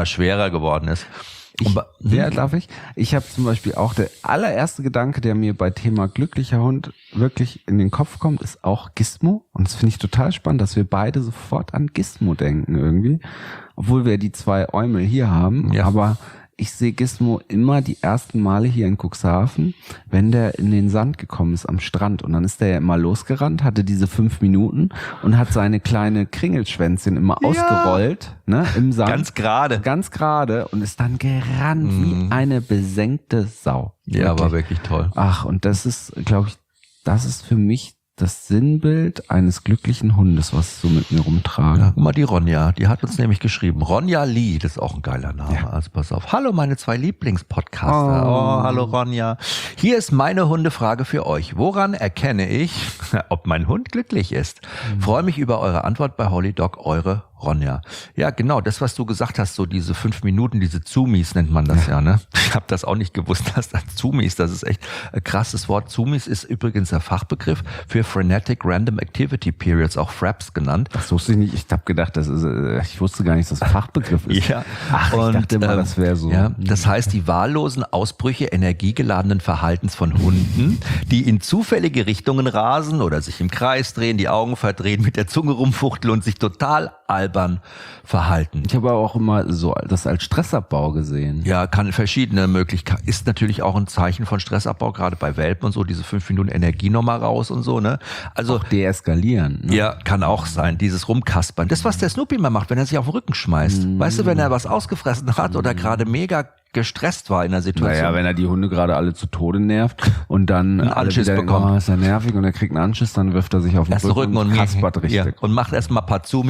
Darf ich? Ich habe zum Beispiel auch der allererste Gedanke, der mir bei Thema glücklicher Hund wirklich in den Kopf kommt, ist auch Gizmo. Und das finde ich total spannend, dass wir beide sofort an Gizmo denken irgendwie. Obwohl wir die 2 Eumel hier haben. Ja. Aber ich sehe Gizmo immer die ersten Male hier in Cuxhaven, wenn der in den Sand gekommen ist am Strand. Und dann ist der ja immer losgerannt, hatte diese 5 Minuten und hat seine kleine Kringelschwänzchen immer ausgerollt, ne, im Sand. Ganz gerade und ist dann gerannt wie eine besenkte Sau. Ja, wirklich. War wirklich toll. Ach, und das ist, glaube ich, das ist für mich das Sinnbild eines glücklichen Hundes, was ich so mit mir rumtrage. Ja, guck mal, die Ronja, die hat uns nämlich geschrieben. Ronja Lee, das ist auch ein geiler Name. Ja. Also pass auf. Hallo, meine 2 Lieblingspodcaster. Oh, hallo Ronja. Hier ist meine Hundefrage für euch. Woran erkenne ich, ob mein Hund glücklich ist? Freue mich über eure Antwort bei Holly Dog, eure Ronja. Ja, genau, das, was du gesagt hast, so diese 5 Minuten, diese Zoomies nennt man das ja, ne? Ich habe das auch nicht gewusst, dass das Zoomies, das ist echt ein krasses Wort. Zoomies ist übrigens der Fachbegriff für Frenetic Random Activity Periods, auch FRAPs genannt. Das wusste ich nicht, ich habe gedacht, ich wusste gar nicht, dass das ein Fachbegriff ist. Ja. Ach, ich dachte immer, das wäre so. Ja, das heißt, die wahllosen Ausbrüche energiegeladenen Verhaltens von Hunden, die in zufällige Richtungen rasen oder sich im Kreis drehen, die Augen verdrehen, mit der Zunge rumfuchteln und sich total albern verhalten. Ich habe aber auch immer so das als Stressabbau gesehen. Ja, kann verschiedene Möglichkeiten. Ist natürlich auch ein Zeichen von Stressabbau, gerade bei Welpen und so, diese 5 Minuten Energie nochmal raus und so, ne? Also auch deeskalieren. Ne? Ja, kann auch sein, dieses Rumkaspern. Das, was der Snoopy mal macht, wenn er sich auf den Rücken schmeißt. Weißt du, wenn er was ausgefressen hat oder gerade mega gestresst war in der Situation. Naja, wenn er die Hunde gerade alle zu Tode nervt und dann einen Anschiss bekommt. Ist ja nervig und er kriegt einen Anschiss, dann wirft er sich auf den Rücken und kaspert richtig. Ja, und macht erstmal ein paar Zoomies für uns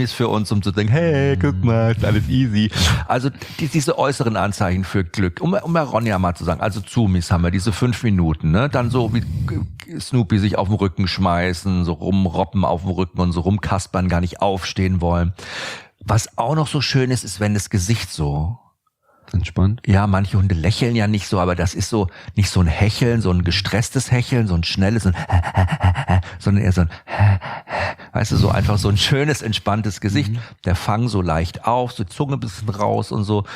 benutzt, um zu denken, hey, guck mal, ist alles easy. Also diese äußeren Anzeichen für Glück. Um bei Ronja mal zu sagen, also Zoomies haben wir diese 5 Minuten, ne? Dann so wie Snoopy sich auf den Rücken schmeißen, so rumroppen auf dem Rücken und so rumkaspern, gar nicht aufstehen wollen. Was auch noch so schön ist, ist, wenn das Gesicht so entspannt. Ja, manche Hunde lächeln ja nicht so, aber das ist so nicht so ein Hecheln, so ein gestresstes Hecheln, so ein schnelles, sondern eher so ein, weißt du, so einfach so ein schönes, entspanntes Gesicht. Der Fang so leicht auf, so die Zunge ein bisschen raus und so.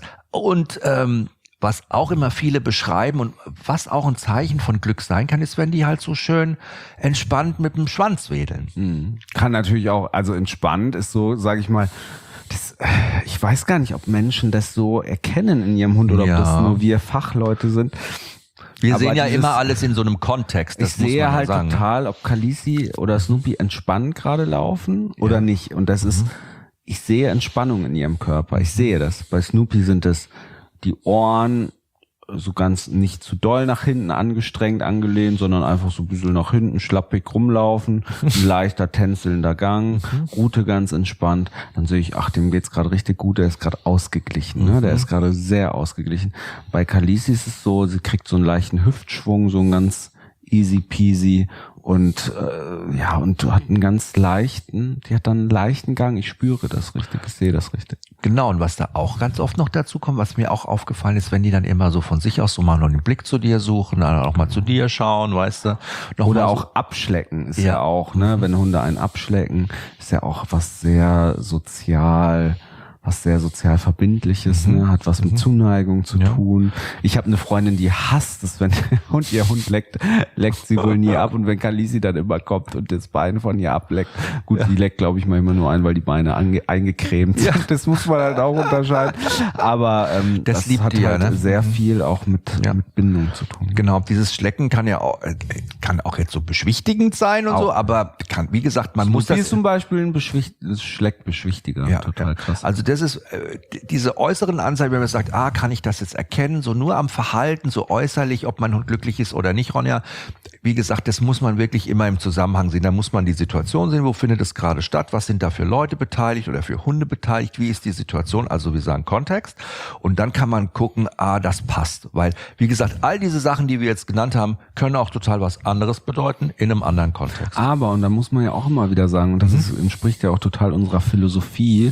Was auch immer viele beschreiben und was auch ein Zeichen von Glück sein kann, ist, wenn die halt so schön entspannt mit dem Schwanz wedeln. Kann natürlich auch, also entspannt ist so, sage ich mal, ich weiß gar nicht, ob Menschen das so erkennen in ihrem Hund oder ob das nur wir Fachleute sind. Wir sehen ja immer alles in so einem Kontext. Das ich sehe halt sagen. Total, ob Khaleesi oder Snoopy entspannt gerade laufen oder nicht. Und das ist, ich sehe Entspannung in ihrem Körper. Ich sehe das. Bei Snoopy sind es die Ohren so ganz nicht zu doll nach hinten angestrengt, angelehnt, sondern einfach so ein bisschen nach hinten schlappig rumlaufen, ein leichter tänzelnder Gang, Rute ganz entspannt. Dann sehe ich, ach, dem geht's gerade richtig gut, der ist gerade ausgeglichen, ne? Der ist gerade sehr ausgeglichen. Bei Khaleesi ist es so, sie kriegt so einen leichten Hüftschwung, so einen ganz easy peasy und und hat einen ganz leichten, die hat dann einen leichten Gang, ich spüre das richtig, ich sehe das richtig. Genau, und was da auch ganz oft noch dazu kommt, was mir auch aufgefallen ist, wenn die dann immer so von sich aus so mal noch den Blick zu dir suchen, dann auch mal zu dir schauen, weißt du. Oder auch so abschlecken ist ja auch, ne, wenn Hunde einen abschlecken, ist ja auch was sehr sozial Verbindliches, ne, hat was mit Zuneigung zu tun. Ich habe eine Freundin, die hasst es, wenn ihr Hund leckt sie wohl nie ab, und wenn Khaleesi dann immer kommt und das Bein von ihr ableckt, gut, die leckt, glaube ich, manchmal nur ein, weil die Beine eingecremt sind, das muss man halt auch unterscheiden, aber das hat die, halt sehr viel auch mit Bindung zu tun. Genau, dieses Schlecken kann auch jetzt so beschwichtigend sein und auch so, aber wie gesagt, man muss das... Wie ist zum Beispiel ein Schleckbeschwichtiger, total krass. Also das ist diese äußeren Anzeichen, wenn man sagt, kann ich das jetzt erkennen, so nur am Verhalten, so äußerlich, ob mein Hund glücklich ist oder nicht, Ronja, wie gesagt, das muss man wirklich immer im Zusammenhang sehen. Da muss man die Situation sehen, wo findet es gerade statt, was sind da für Leute beteiligt oder für Hunde beteiligt, wie ist die Situation, also wir sagen Kontext, und dann kann man gucken, das passt, weil, wie gesagt, all diese Sachen, die wir jetzt genannt haben, können auch total was anderes bedeuten in einem anderen Kontext. Aber, und da muss man ja auch immer wieder sagen, und das entspricht ja auch total unserer Philosophie,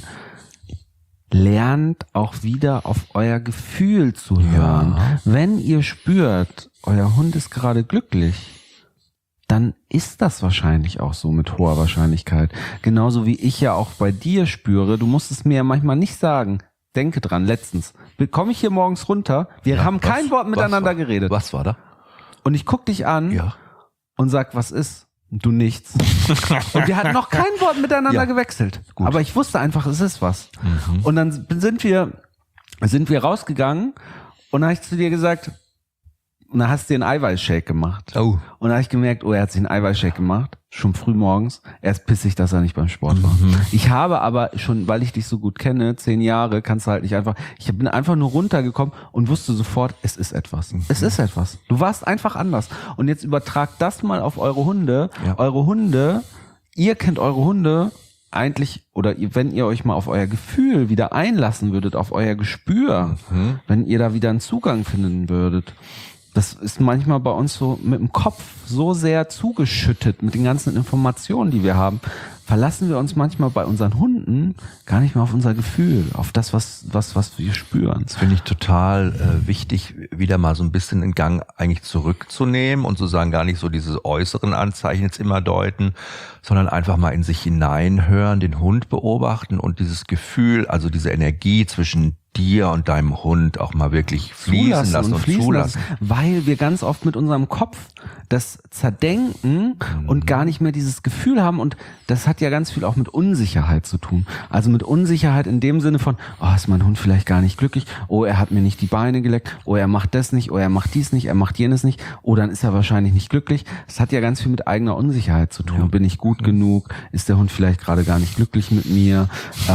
lernt auch wieder auf euer Gefühl zu hören. Ja. Wenn ihr spürt, euer Hund ist gerade glücklich, dann ist das wahrscheinlich auch so mit hoher Wahrscheinlichkeit. Genauso wie ich ja auch bei dir spüre, du musst es mir ja manchmal nicht sagen. Denke dran, letztens komme ich hier morgens runter, wir haben kein Wort miteinander geredet. Was war da? Und ich guck dich an und sag, was ist? Du nichts. Und wir hatten noch kein Wort miteinander gewechselt. Gut. Aber ich wusste einfach, es ist was. Und dann sind wir rausgegangen und dann habe ich zu dir gesagt, und dann hast du dir einen Eiweißshake gemacht. Oh. Und dann habe ich gemerkt, er hat sich einen Eiweißshake gemacht, schon früh morgens. Er ist pissig, dass er nicht beim Sport war. Ich habe aber schon, weil ich dich so gut kenne, 10 Jahre, kannst du halt nicht einfach, ich bin einfach nur runtergekommen und wusste sofort, es ist etwas. Es ist etwas. Du warst einfach anders. Und jetzt übertragt das mal auf eure Hunde. Ja. Eure Hunde, ihr kennt eure Hunde eigentlich, oder wenn ihr euch mal auf euer Gefühl wieder einlassen würdet, auf euer Gespür, wenn ihr da wieder einen Zugang finden würdet. Das ist manchmal bei uns so mit dem Kopf so sehr zugeschüttet mit den ganzen Informationen, die wir haben. Verlassen wir uns manchmal bei unseren Hunden gar nicht mehr auf unser Gefühl, auf das, was wir spüren. Das finde ich total wichtig, wieder mal so ein bisschen in Gang eigentlich zurückzunehmen und zu sagen, gar nicht so diese äußeren Anzeichen jetzt immer deuten, sondern einfach mal in sich hineinhören, den Hund beobachten und dieses Gefühl, also diese Energie zwischen dir und deinem Hund auch mal wirklich fließen lassen und zulassen. Weil wir ganz oft mit unserem Kopf das zerdenken und gar nicht mehr dieses Gefühl haben, und das hat ja ganz viel auch mit Unsicherheit zu tun. Also mit Unsicherheit in dem Sinne von, ist mein Hund vielleicht gar nicht glücklich, er hat mir nicht die Beine geleckt, er macht das nicht, er macht dies nicht, er macht jenes nicht, dann ist er wahrscheinlich nicht glücklich. Das hat ja ganz viel mit eigener Unsicherheit zu tun. Ja. Bin ich gut genug? Ist der Hund vielleicht gerade gar nicht glücklich mit mir?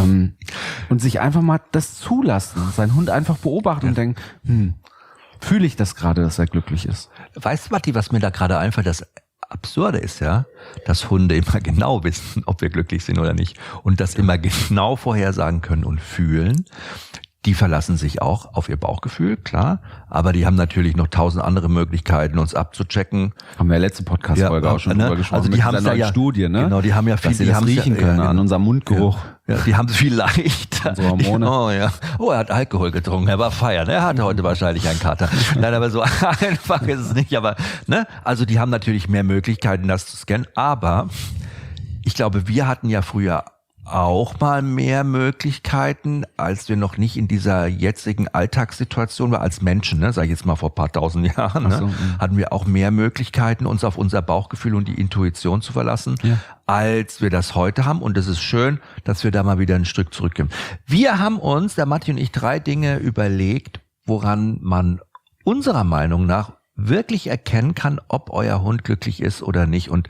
Und sich einfach mal das zulassen, seinen Hund einfach beobachten und denken, fühle ich das gerade, dass er glücklich ist? Weißt du, Matti, was mir da gerade einfällt, das Absurde ist ja, dass Hunde immer genau wissen, ob wir glücklich sind oder nicht und das immer genau vorhersagen können und fühlen. Die verlassen sich auch auf ihr Bauchgefühl, klar, aber die haben natürlich noch 1000 andere Möglichkeiten, uns abzuchecken. Haben wir letzte Podcast-Folge auch schon drüber gesprochen. Also die haben ja Studie, ne? Genau, die haben ja viel, dass sie das riechen können an unserem Mundgeruch. Ja, die haben es viel leichter. Unsere Hormone. Oh ja. Oh, er hat Alkohol getrunken, er war feiern. Er hatte heute wahrscheinlich einen Kater. Nein, aber so einfach ist es nicht. Aber ne, also die haben natürlich mehr Möglichkeiten, das zu scannen. Aber ich glaube, wir hatten ja früher auch mal mehr Möglichkeiten, als wir noch nicht in dieser jetzigen Alltagssituation waren, als Menschen, ne, sag ich jetzt mal vor ein paar tausend Jahren, ne, hatten wir auch mehr Möglichkeiten, uns auf unser Bauchgefühl und die Intuition zu verlassen, als wir das heute haben. Und es ist schön, dass wir da mal wieder ein Stück zurückgehen. Wir haben uns, der Matti und ich, 3 Dinge überlegt, woran man unserer Meinung nach wirklich erkennen kann, ob euer Hund glücklich ist oder nicht. Und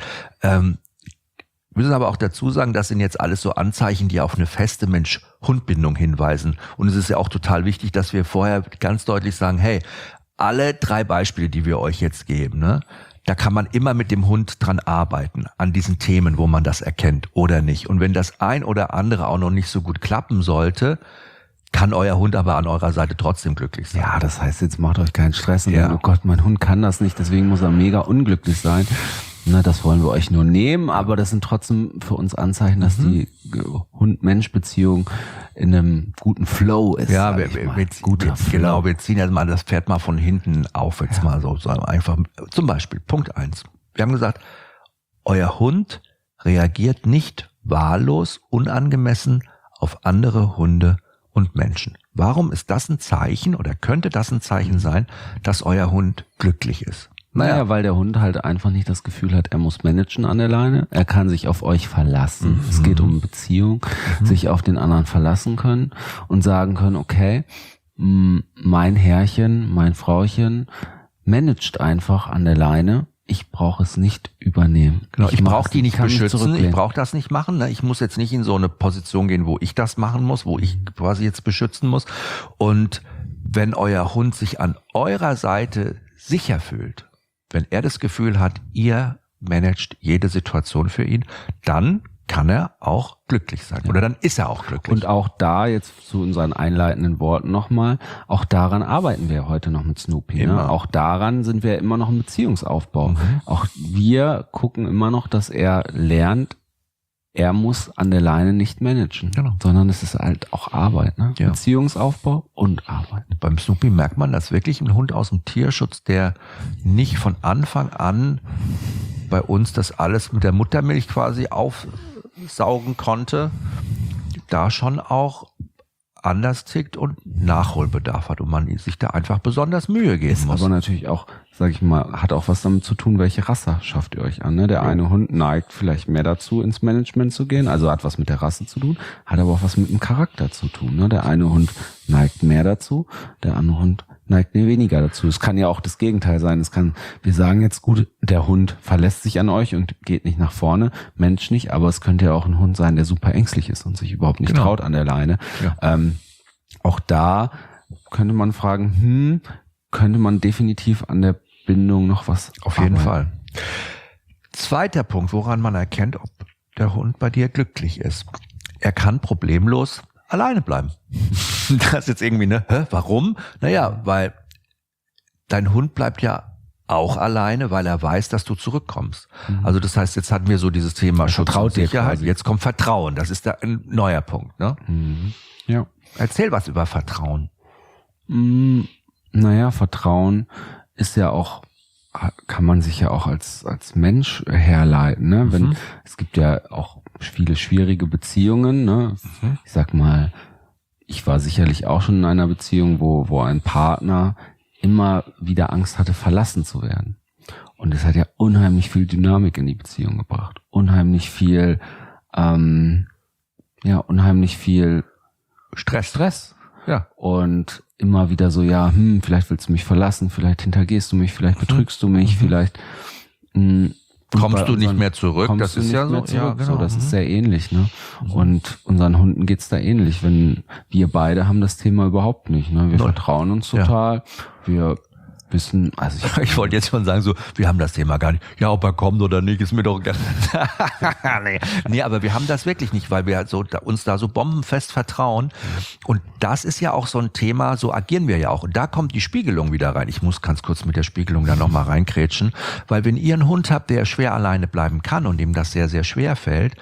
wir müssen aber auch dazu sagen, das sind jetzt alles so Anzeichen, die auf eine feste Mensch-Hund-Bindung hinweisen. Und es ist ja auch total wichtig, dass wir vorher ganz deutlich sagen, hey, alle 3 Beispiele, die wir euch jetzt geben, ne, da kann man immer mit dem Hund dran arbeiten, an diesen Themen, wo man das erkennt oder nicht. Und wenn das ein oder andere auch noch nicht so gut klappen sollte, kann euer Hund aber an eurer Seite trotzdem glücklich sein. Ja, das heißt, jetzt macht euch keinen Stress und oh Gott, mein Hund kann das nicht, deswegen muss er mega unglücklich sein. Na, das wollen wir euch nur nehmen, aber das sind trotzdem für uns Anzeichen, dass die Hund-Mensch-Beziehung in einem guten Flow ist. Ja, wir ziehen jetzt mal das Pferd mal von hinten auf, jetzt mal so einfach. Zum Beispiel, Punkt 1. Wir haben gesagt, euer Hund reagiert nicht wahllos, unangemessen auf andere Hunde und Menschen. Warum ist das ein Zeichen oder könnte das ein Zeichen sein, dass euer Hund glücklich ist? Naja, weil der Hund halt einfach nicht das Gefühl hat, er muss managen an der Leine. Er kann sich auf euch verlassen. Es geht um Beziehung, sich auf den anderen verlassen können und sagen können, okay, mein Herrchen, mein Frauchen managt einfach an der Leine. Ich brauche es nicht übernehmen. Genau, ich brauche die nicht beschützen, ich brauche das nicht machen. Ne? Ich muss jetzt nicht in so eine Position gehen, wo ich das machen muss, wo ich quasi jetzt beschützen muss. Und wenn euer Hund sich an eurer Seite sicher fühlt, wenn er das Gefühl hat, ihr managt jede Situation für ihn, dann kann er auch glücklich sein. Oder dann ist er auch glücklich. Und auch da, jetzt zu unseren einleitenden Worten nochmal, auch daran arbeiten wir heute noch mit Snoopy. Ne? Auch daran sind wir immer noch im Beziehungsaufbau. Auch wir gucken immer noch, dass er lernt, er muss an der Leine nicht managen, sondern es ist halt auch Arbeit. Ne? Ja. Beziehungsaufbau und Arbeit. Beim Snoopy merkt man, dass wirklich ein Hund aus dem Tierschutz, der nicht von Anfang an bei uns das alles mit der Muttermilch quasi aufsaugen konnte, da schon auch anders tickt und Nachholbedarf hat und man sich da einfach besonders Mühe geben muss. Aber natürlich auch, sag ich mal, hat auch was damit zu tun, welche Rasse schafft ihr euch an. Ne? Der eine Hund neigt vielleicht mehr dazu, ins Management zu gehen, also hat was mit der Rasse zu tun, hat aber auch was mit dem Charakter zu tun. Ne? Der eine Hund neigt mehr dazu, der andere Hund neigt weniger dazu. Es kann ja auch das Gegenteil sein. Wir sagen jetzt, gut, der Hund verlässt sich an euch und geht nicht nach vorne, Mensch nicht, aber es könnte ja auch ein Hund sein, der super ängstlich ist und sich überhaupt nicht traut an der Leine. Ja. Auch da könnte man fragen, könnte man definitiv an der Bindung noch was auf jeden Fall. Zweiter Punkt, woran man erkennt, ob der Hund bei dir glücklich ist. Er kann problemlos alleine bleiben. Das ist jetzt irgendwie, warum? Naja, weil dein Hund bleibt ja auch alleine, weil er weiß, dass du zurückkommst. Also das heißt, jetzt hatten wir so dieses Thema Schutz und Sicherheit. Jetzt kommt Vertrauen. Das ist da ein neuer Punkt. Ne? Ja. Erzähl was über Vertrauen. Naja, Vertrauen ist ja auch, kann man sich ja auch als Mensch herleiten. Ne? Es gibt ja auch viele schwierige Beziehungen. Ne? Ich sag mal, ich war sicherlich auch schon in einer Beziehung, wo ein Partner immer wieder Angst hatte, verlassen zu werden. Und es hat ja unheimlich viel Dynamik in die Beziehung gebracht. Unheimlich viel Stress. Ja. Und immer wieder so, vielleicht willst du mich verlassen, vielleicht hintergehst du mich, vielleicht betrügst du mich, vielleicht kommst du nicht mehr zurück. Das ist ja so. Ja, genau. So, das ist sehr ähnlich. Ne? Und unseren Hunden geht's da ähnlich. Wenn wir beide haben das Thema überhaupt nicht. Ne? Wir vertrauen uns total. Wir wissen, also ich wollte jetzt schon sagen, so, wir haben das Thema gar nicht. Ja, ob er kommt oder nicht, ist mir doch egal. nee, aber wir haben das wirklich nicht, weil wir uns da so bombenfest vertrauen. Und das ist ja auch so ein Thema, so agieren wir ja auch. Und da kommt die Spiegelung wieder rein. Ich muss ganz kurz mit der Spiegelung da nochmal reinkrätschen, weil wenn ihr einen Hund habt, der schwer alleine bleiben kann und dem das sehr, sehr schwer fällt,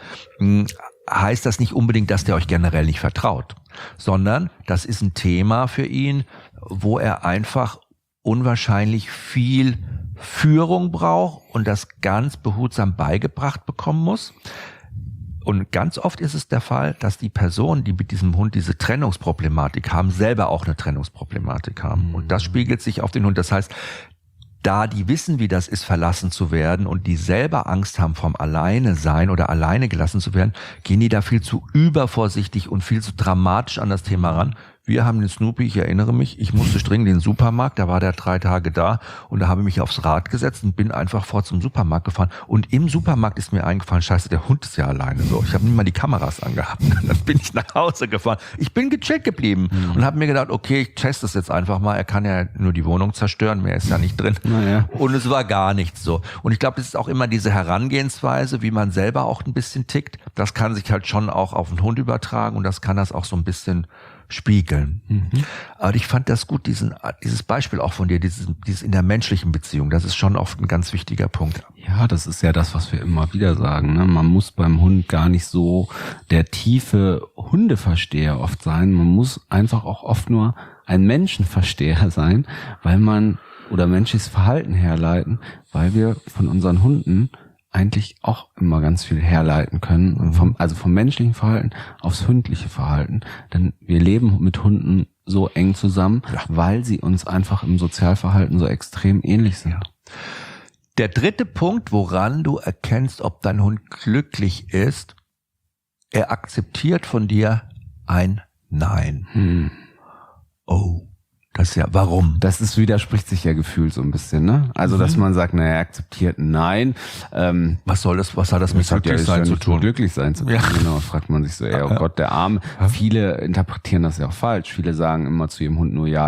heißt das nicht unbedingt, dass der euch generell nicht vertraut, sondern das ist ein Thema für ihn, wo er einfach unwahrscheinlich viel Führung braucht und das ganz behutsam beigebracht bekommen muss. Und ganz oft ist es der Fall, dass die Personen, die mit diesem Hund diese Trennungsproblematik haben, selber auch eine Trennungsproblematik haben. Und das spiegelt sich auf den Hund. Das heißt, da die wissen, wie das ist, verlassen zu werden und die selber Angst haben vom Alleine sein oder alleine gelassen zu werden, gehen die da viel zu übervorsichtig und viel zu dramatisch an das Thema ran. Wir haben den Snoopy, ich erinnere mich, ich musste dringend in den Supermarkt, da war der 3 Tage da und da habe ich mich aufs Rad gesetzt und bin einfach vor zum Supermarkt gefahren und im Supermarkt ist mir eingefallen, scheiße, der Hund ist ja alleine so. Ich habe nicht mal die Kameras angehabt. Dann bin ich nach Hause gefahren. Ich bin gechillt geblieben und habe mir gedacht, okay, ich teste es jetzt einfach mal. Er kann ja nur die Wohnung zerstören, mehr ist ja nicht drin. Naja. Und es war gar nichts so. Und ich glaube, das ist auch immer diese Herangehensweise, wie man selber auch ein bisschen tickt. Das kann sich halt schon auch auf den Hund übertragen und das kann das auch so ein bisschen spiegeln. Aber ich fand das gut, dieses Beispiel auch von dir, dieses in der menschlichen Beziehung, das ist schon oft ein ganz wichtiger Punkt. Ja, das ist ja das, was wir immer wieder sagen, ne? Man muss beim Hund gar nicht so der tiefe Hundeversteher oft sein. Man muss einfach auch oft nur ein Menschenversteher sein, oder menschliches Verhalten herleiten, weil wir von unseren Hunden eigentlich auch immer ganz viel herleiten können, vom menschlichen Verhalten aufs hundliche Verhalten. Denn wir leben mit Hunden so eng zusammen, weil sie uns einfach im Sozialverhalten so extrem ähnlich sind. Ja. Der dritte Punkt, woran du erkennst, ob dein Hund glücklich ist, er akzeptiert von dir ein Nein. Oh. Das ist ja, warum? Das widerspricht sich ja gefühlt so ein bisschen, ne? Also, dass man sagt, naja, er akzeptiert ein Nein. Was hat das mit Glücklichsein zu tun? Glücklich sein zu tun, genau. Fragt man sich so, oh Gott, der Arme. Viele interpretieren das ja auch falsch. Viele sagen immer zu ihrem Hund nur ja,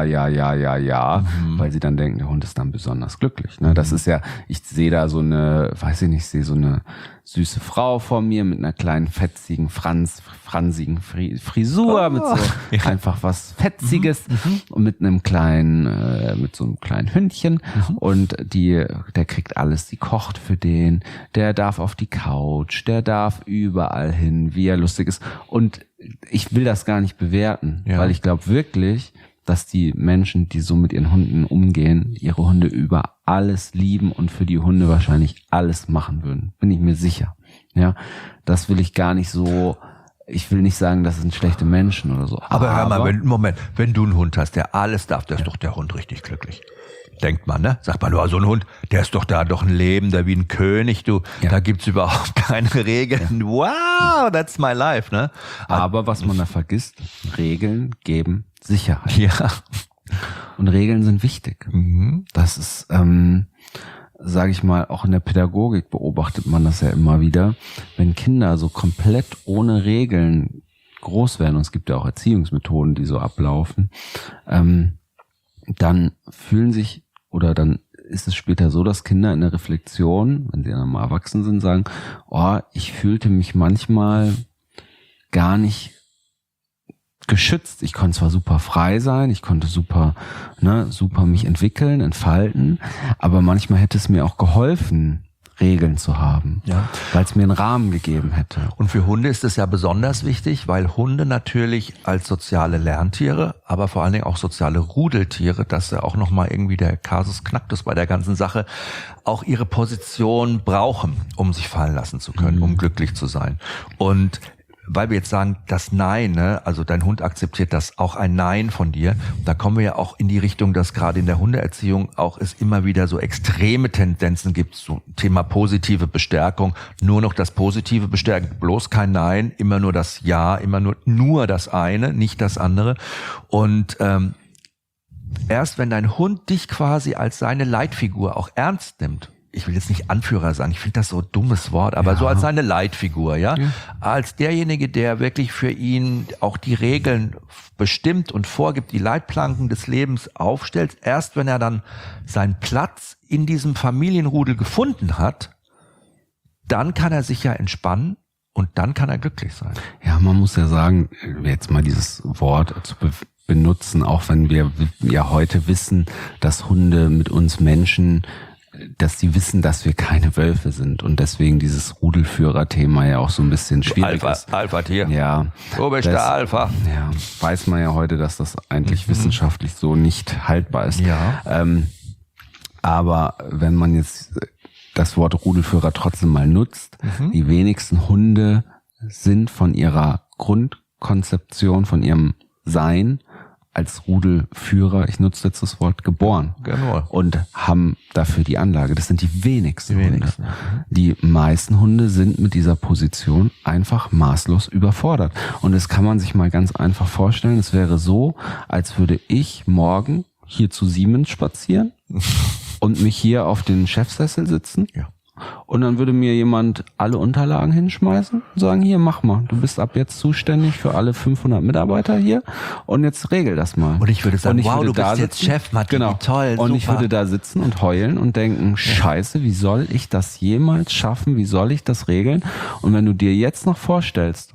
weil sie dann denken, der Hund ist dann besonders glücklich, ne? Das ist ja, ich sehe da so eine, so eine süße Frau vor mir mit einer kleinen fetzigen, fransigen Frisur, mit so einfach was Fetziges und mit einem mit so einem kleinen Hündchen und der kriegt alles, die kocht für den, der darf auf die Couch, der darf überall hin, wie er lustig ist und ich will das gar nicht bewerten, weil ich glaube wirklich, dass die Menschen, die so mit ihren Hunden umgehen, ihre Hunde über alles lieben und für die Hunde wahrscheinlich alles machen würden. Bin ich mir sicher. Ja, das will ich gar nicht so, ich will nicht sagen, das sind schlechte Menschen oder so. Aber hör mal, wenn du einen Hund hast, der alles darf, der ist doch der Hund richtig glücklich. Denkt man, ne? Sagt man, so ein Hund, der ist doch da doch ein Lebender wie ein König, da gibt's überhaupt keine Regeln. Ja. Wow, that's my life, ne? Aber was man da vergisst, Regeln geben Sicherheit. Ja. Und Regeln sind wichtig. Das ist, sage ich mal, auch in der Pädagogik beobachtet man das ja immer wieder. Wenn Kinder so komplett ohne Regeln groß werden, und es gibt ja auch Erziehungsmethoden, die so ablaufen, dann dann ist es später so, dass Kinder in der Reflexion, wenn sie dann mal erwachsen sind, sagen, ich fühlte mich manchmal gar nicht geschützt. Ich konnte zwar super frei sein, ich konnte super mich entwickeln, entfalten, aber manchmal hätte es mir auch geholfen, Regeln zu haben, weil es mir einen Rahmen gegeben hätte. Und für Hunde ist es ja besonders wichtig, weil Hunde natürlich als soziale Lerntiere, aber vor allen Dingen auch soziale Rudeltiere, das ist ja auch nochmal irgendwie der Kasus Knacktus bei der ganzen Sache, auch ihre Position brauchen, um sich fallen lassen zu können, um glücklich zu sein. Und weil wir jetzt sagen, das Nein, ne, also dein Hund akzeptiert das, auch ein Nein von dir, da kommen wir ja auch in die Richtung, dass gerade in der Hundeerziehung auch es immer wieder so extreme Tendenzen gibt, so Thema positive Bestärkung, nur noch das Positive bestärken, bloß kein Nein, immer nur das Ja, immer nur das eine, nicht das andere. Und erst wenn dein Hund dich quasi als seine Leitfigur auch ernst nimmt, ich will jetzt nicht Anführer sagen, ich finde das so ein dummes Wort, aber so als seine Leitfigur, ja? Als derjenige, der wirklich für ihn auch die Regeln bestimmt und vorgibt, die Leitplanken des Lebens aufstellt. Erst wenn er dann seinen Platz in diesem Familienrudel gefunden hat, dann kann er sich ja entspannen und dann kann er glücklich sein. Ja, man muss ja sagen, jetzt mal dieses Wort zu benutzen, auch wenn wir ja heute wissen, dass Hunde mit uns Menschen, dass sie wissen, dass wir keine Wölfe sind und deswegen dieses Rudelführer-Thema ja auch so ein bisschen schwierig ist. Alpha-Tier. Ja. Du bist der Alpha. Ja, weiß man ja heute, dass das eigentlich wissenschaftlich so nicht haltbar ist. Ja. Aber wenn man jetzt das Wort Rudelführer trotzdem mal nutzt, die wenigsten Hunde sind von ihrer Grundkonzeption, von ihrem Sein als Rudelführer, ich nutze jetzt das Wort, geboren. Genau. Und haben dafür die Anlage. Das sind die wenigsten Hunde. Die meisten Hunde sind mit dieser Position einfach maßlos überfordert. Und das kann man sich mal ganz einfach vorstellen. Es wäre so, als würde ich morgen hier zu Siemens spazieren und mich hier auf den Chefsessel sitzen. Ja. Und dann würde mir jemand alle Unterlagen hinschmeißen und sagen, hier, mach mal. Du bist ab jetzt zuständig für alle 500 Mitarbeiter hier und jetzt regel das mal. Und ich würde sagen, wow, du bist jetzt sitzen, Chef, Martin, genau. toll, und super. ich würde da sitzen und heulen und denken, scheiße, wie soll ich das jemals schaffen? Wie soll ich das regeln? Und wenn du dir jetzt noch vorstellst,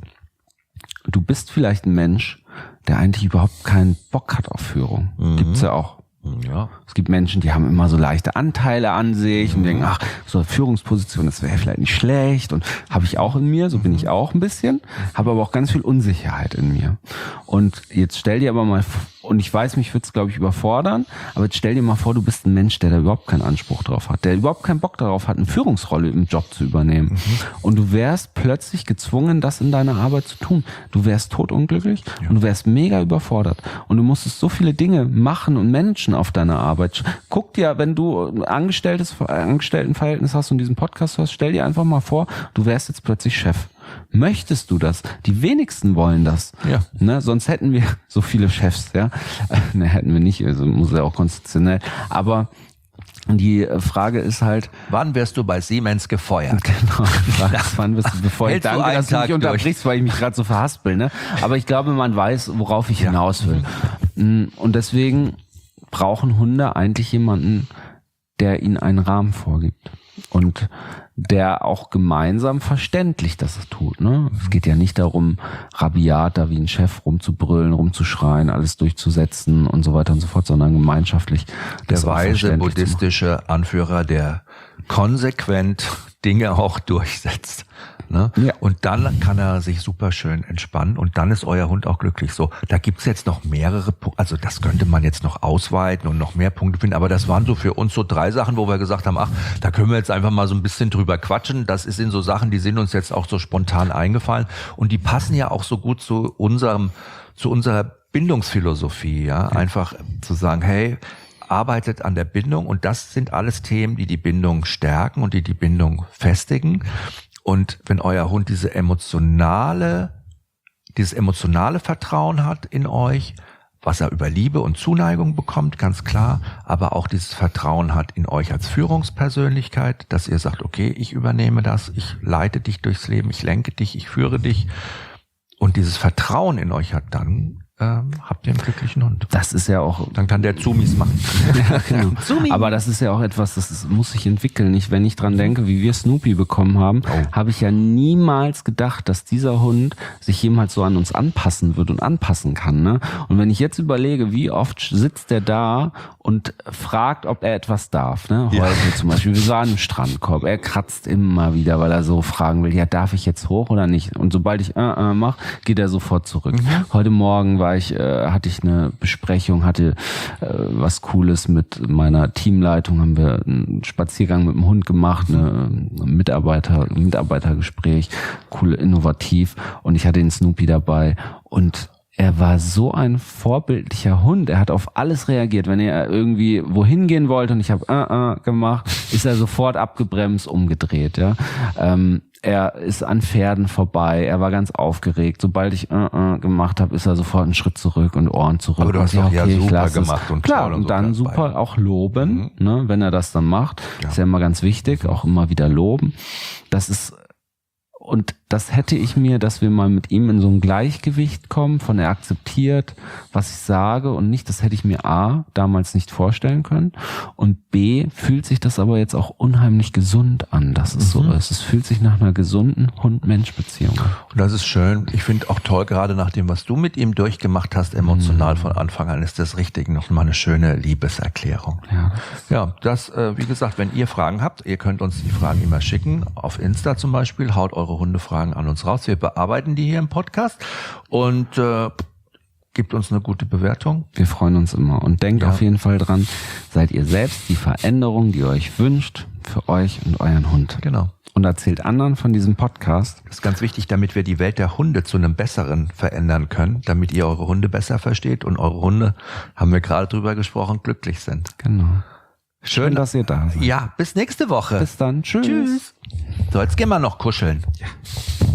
du bist vielleicht ein Mensch, der eigentlich überhaupt keinen Bock hat auf Führung. Gibt's ja auch. Ja. Es gibt Menschen, die haben immer so leichte Anteile an sich und denken, ach, so eine Führungsposition, das wäre vielleicht nicht schlecht und habe ich auch in mir, so bin ich auch ein bisschen, habe aber auch ganz viel Unsicherheit in mir. Und jetzt stell dir aber mal, und ich weiß, mich würde es, glaube ich, überfordern, aber jetzt stell dir mal vor, du bist ein Mensch, der da überhaupt keinen Anspruch drauf hat, der überhaupt keinen Bock darauf hat, eine Führungsrolle im Job zu übernehmen. Und du wärst plötzlich gezwungen, das in deiner Arbeit zu tun. Du wärst totunglücklich und du wärst mega überfordert. Und du musstest so viele Dinge machen und managen auf deiner Arbeit. Guck dir, wenn du ein Angestelltenverhältnis hast und diesen Podcast hörst, stell dir einfach mal vor, du wärst jetzt plötzlich Chef. Möchtest du das? Die wenigsten wollen das. Ja. Ne, sonst hätten wir so viele Chefs, ja. Ne, hätten wir nicht, also muss ja auch konstitutionell. Aber die Frage ist halt, wann wirst du bei Siemens gefeuert? Genau, wann wirst du, bevor ich danke, dass du mich unterbrichst, weil ich mich gerade so verhaspel, ne? Aber ich glaube, man weiß, worauf ich hinaus will. Und deswegen brauchen Hunde eigentlich jemanden, der ihnen einen Rahmen vorgibt. Und der auch gemeinsam verständlich das tut. Ne? Es geht ja nicht darum, rabiat da wie ein Chef rumzubrüllen, rumzuschreien, alles durchzusetzen und so weiter und so fort, sondern gemeinschaftlich. Der weise buddhistische Anführer, der konsequent Dinge auch durchsetzt. Ne? Ja. Und dann kann er sich super schön entspannen und dann ist euer Hund auch glücklich. So, da gibt's jetzt noch mehrere Punkte, also das könnte man jetzt noch ausweiten und noch mehr Punkte finden, aber das waren so für uns so 3 Sachen, wo wir gesagt haben, ach, da können wir jetzt einfach mal so ein bisschen drüber quatschen. Das sind so Sachen, die sind uns jetzt auch so spontan eingefallen und die passen ja auch so gut zu unserer Bindungsphilosophie, ja, einfach zu sagen, hey, arbeitet an der Bindung und das sind alles Themen, die Bindung stärken und die Bindung festigen. Und wenn euer Hund dieses emotionale Vertrauen hat in euch, was er über Liebe und Zuneigung bekommt, ganz klar, aber auch dieses Vertrauen hat in euch als Führungspersönlichkeit, dass ihr sagt, okay, ich übernehme das, ich leite dich durchs Leben, ich lenke dich, ich führe dich und dieses Vertrauen in euch hat, dann habt ihr einen glücklichen Hund. Das ist ja auch... Dann kann der Zumis machen. Ja, genau. Zumi. Aber das ist ja auch etwas, muss sich entwickeln. Wenn ich dran denke, wie wir Snoopy bekommen haben, habe ich ja niemals gedacht, dass dieser Hund sich jemals so an uns anpassen wird und anpassen kann. Ne? Und wenn ich jetzt überlege, wie oft sitzt der da und fragt, ob er etwas darf. Ne? Heute zum Beispiel, wir waren im Strandkorb. Er kratzt immer wieder, weil er so fragen will, ja, darf ich jetzt hoch oder nicht? Und sobald ich mache, geht er sofort zurück. Heute Morgen hatte ich eine Besprechung, hatte was Cooles mit meiner Teamleitung, haben wir einen Spaziergang mit dem Hund gemacht, ein Mitarbeitergespräch, cool, innovativ und ich hatte den Snoopy dabei und er war so ein vorbildlicher Hund. Er hat auf alles reagiert. Wenn er irgendwie wohin gehen wollte und ich habe gemacht, ist er sofort abgebremst, umgedreht. Ja, er ist an Pferden vorbei, er war ganz aufgeregt. Sobald ich gemacht habe, ist er sofort einen Schritt zurück und Ohren zurück. Aber du hast doch super gemacht und klar, und dann super auch loben, ne, wenn er das dann macht. Ja. Ist ja immer ganz wichtig, auch immer wieder loben. Und das hätte ich mir, dass wir mal mit ihm in so ein Gleichgewicht kommen, von er akzeptiert, was ich sage und nicht, das hätte ich mir A, damals nicht vorstellen können und B, fühlt sich das aber jetzt auch unheimlich gesund an, dass es so ist. Es fühlt sich nach einer gesunden Hund-Mensch-Beziehung an. Und das ist schön. Ich finde auch toll, gerade nach dem, was du mit ihm durchgemacht hast, emotional von Anfang an, ist das richtig noch mal eine schöne Liebeserklärung. Ja, das, wie gesagt, wenn ihr Fragen habt, ihr könnt uns die Fragen immer schicken, auf Insta zum Beispiel, haut eure Hundefragen an uns raus. Wir bearbeiten die hier im Podcast und gibt uns eine gute Bewertung. Wir freuen uns immer und denkt auf jeden Fall dran, seid ihr selbst die Veränderung, die ihr euch wünscht für euch und euren Hund. Genau. Und erzählt anderen von diesem Podcast. Das ist ganz wichtig, damit wir die Welt der Hunde zu einem besseren verändern können, damit ihr eure Hunde besser versteht und eure Hunde, haben wir gerade drüber gesprochen, glücklich sind. Genau. Schön, dass ihr da seid. Ja, bis nächste Woche. Bis dann. Tschüss. So, jetzt gehen wir noch kuscheln. Ja.